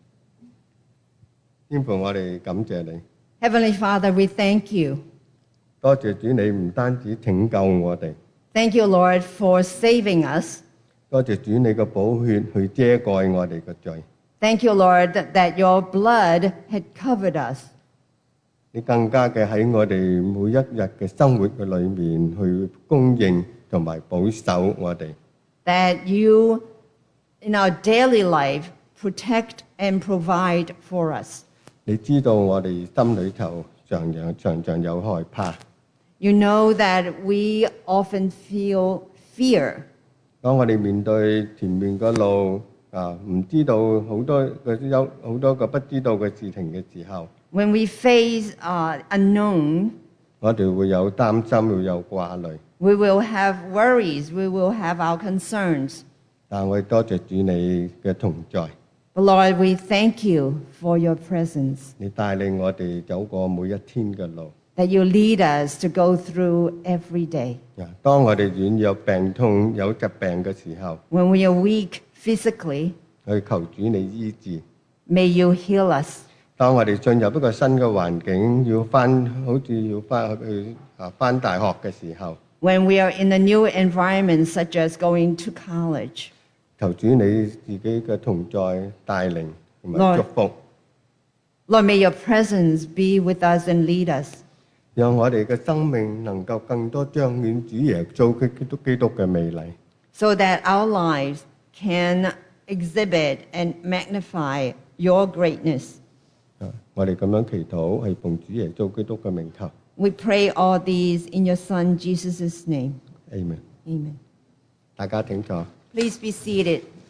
[SPEAKER 3] 天父，我哋感謝你，
[SPEAKER 4] Heavenly Father, we thank you.
[SPEAKER 3] 多謝主，你唔單止拯救我哋，
[SPEAKER 4] Thank you, Lord, for saving us.
[SPEAKER 3] 多謝主你嘅寶血去遮蓋我哋嘅罪，
[SPEAKER 4] Thank you, Lord, that your blood had covered us.
[SPEAKER 3] 你更加嘅喺我哋每一日嘅生活嘅裏面去供應同埋保守我哋。
[SPEAKER 4] That you, in our daily life, protect and provide for us.
[SPEAKER 3] 你知道我哋心裏頭常常常常有害怕，
[SPEAKER 4] You know that we often feel fear.
[SPEAKER 3] 當我哋面對前面嘅路啊，唔知道好多嘅有好多個不知道嘅事情嘅時候，
[SPEAKER 4] When we face uh, unknown,
[SPEAKER 3] 我哋會有擔心，會有掛慮。
[SPEAKER 4] we will have worries, we will have our concerns.
[SPEAKER 3] 但我哋多謝主你嘅同在，
[SPEAKER 4] But Lord, we thank you for your presence,
[SPEAKER 3] 你帶領我哋走過每一天嘅路。
[SPEAKER 4] that you lead us to go through every day.
[SPEAKER 3] 啊，當我哋軟弱病痛有疾病嘅時候，
[SPEAKER 4] When we are weak physically,
[SPEAKER 3] 去求主你醫治。
[SPEAKER 4] may you heal us.
[SPEAKER 3] 當我哋進入一個新嘅環境，要翻好似要翻去啊翻大學嘅時候，
[SPEAKER 4] When we are in a new environment, such as going to college,
[SPEAKER 3] 求主你自己嘅同在帶領同埋
[SPEAKER 4] Lord
[SPEAKER 3] 祝福，
[SPEAKER 4] Lord, may your presence be with us and lead us,
[SPEAKER 3] 讓我哋嘅生命能夠更多彰顯主耶穌基督基督嘅美麗。
[SPEAKER 4] so that our lives can exhibit and magnify your greatness.
[SPEAKER 3] 啊，我哋咁樣祈禱係奉主耶穌基督嘅名求
[SPEAKER 4] We pray all these in your Son, Jesus' name.
[SPEAKER 3] ，Amen。
[SPEAKER 4] Amen.
[SPEAKER 3] 大家請坐。
[SPEAKER 4] Please be seated.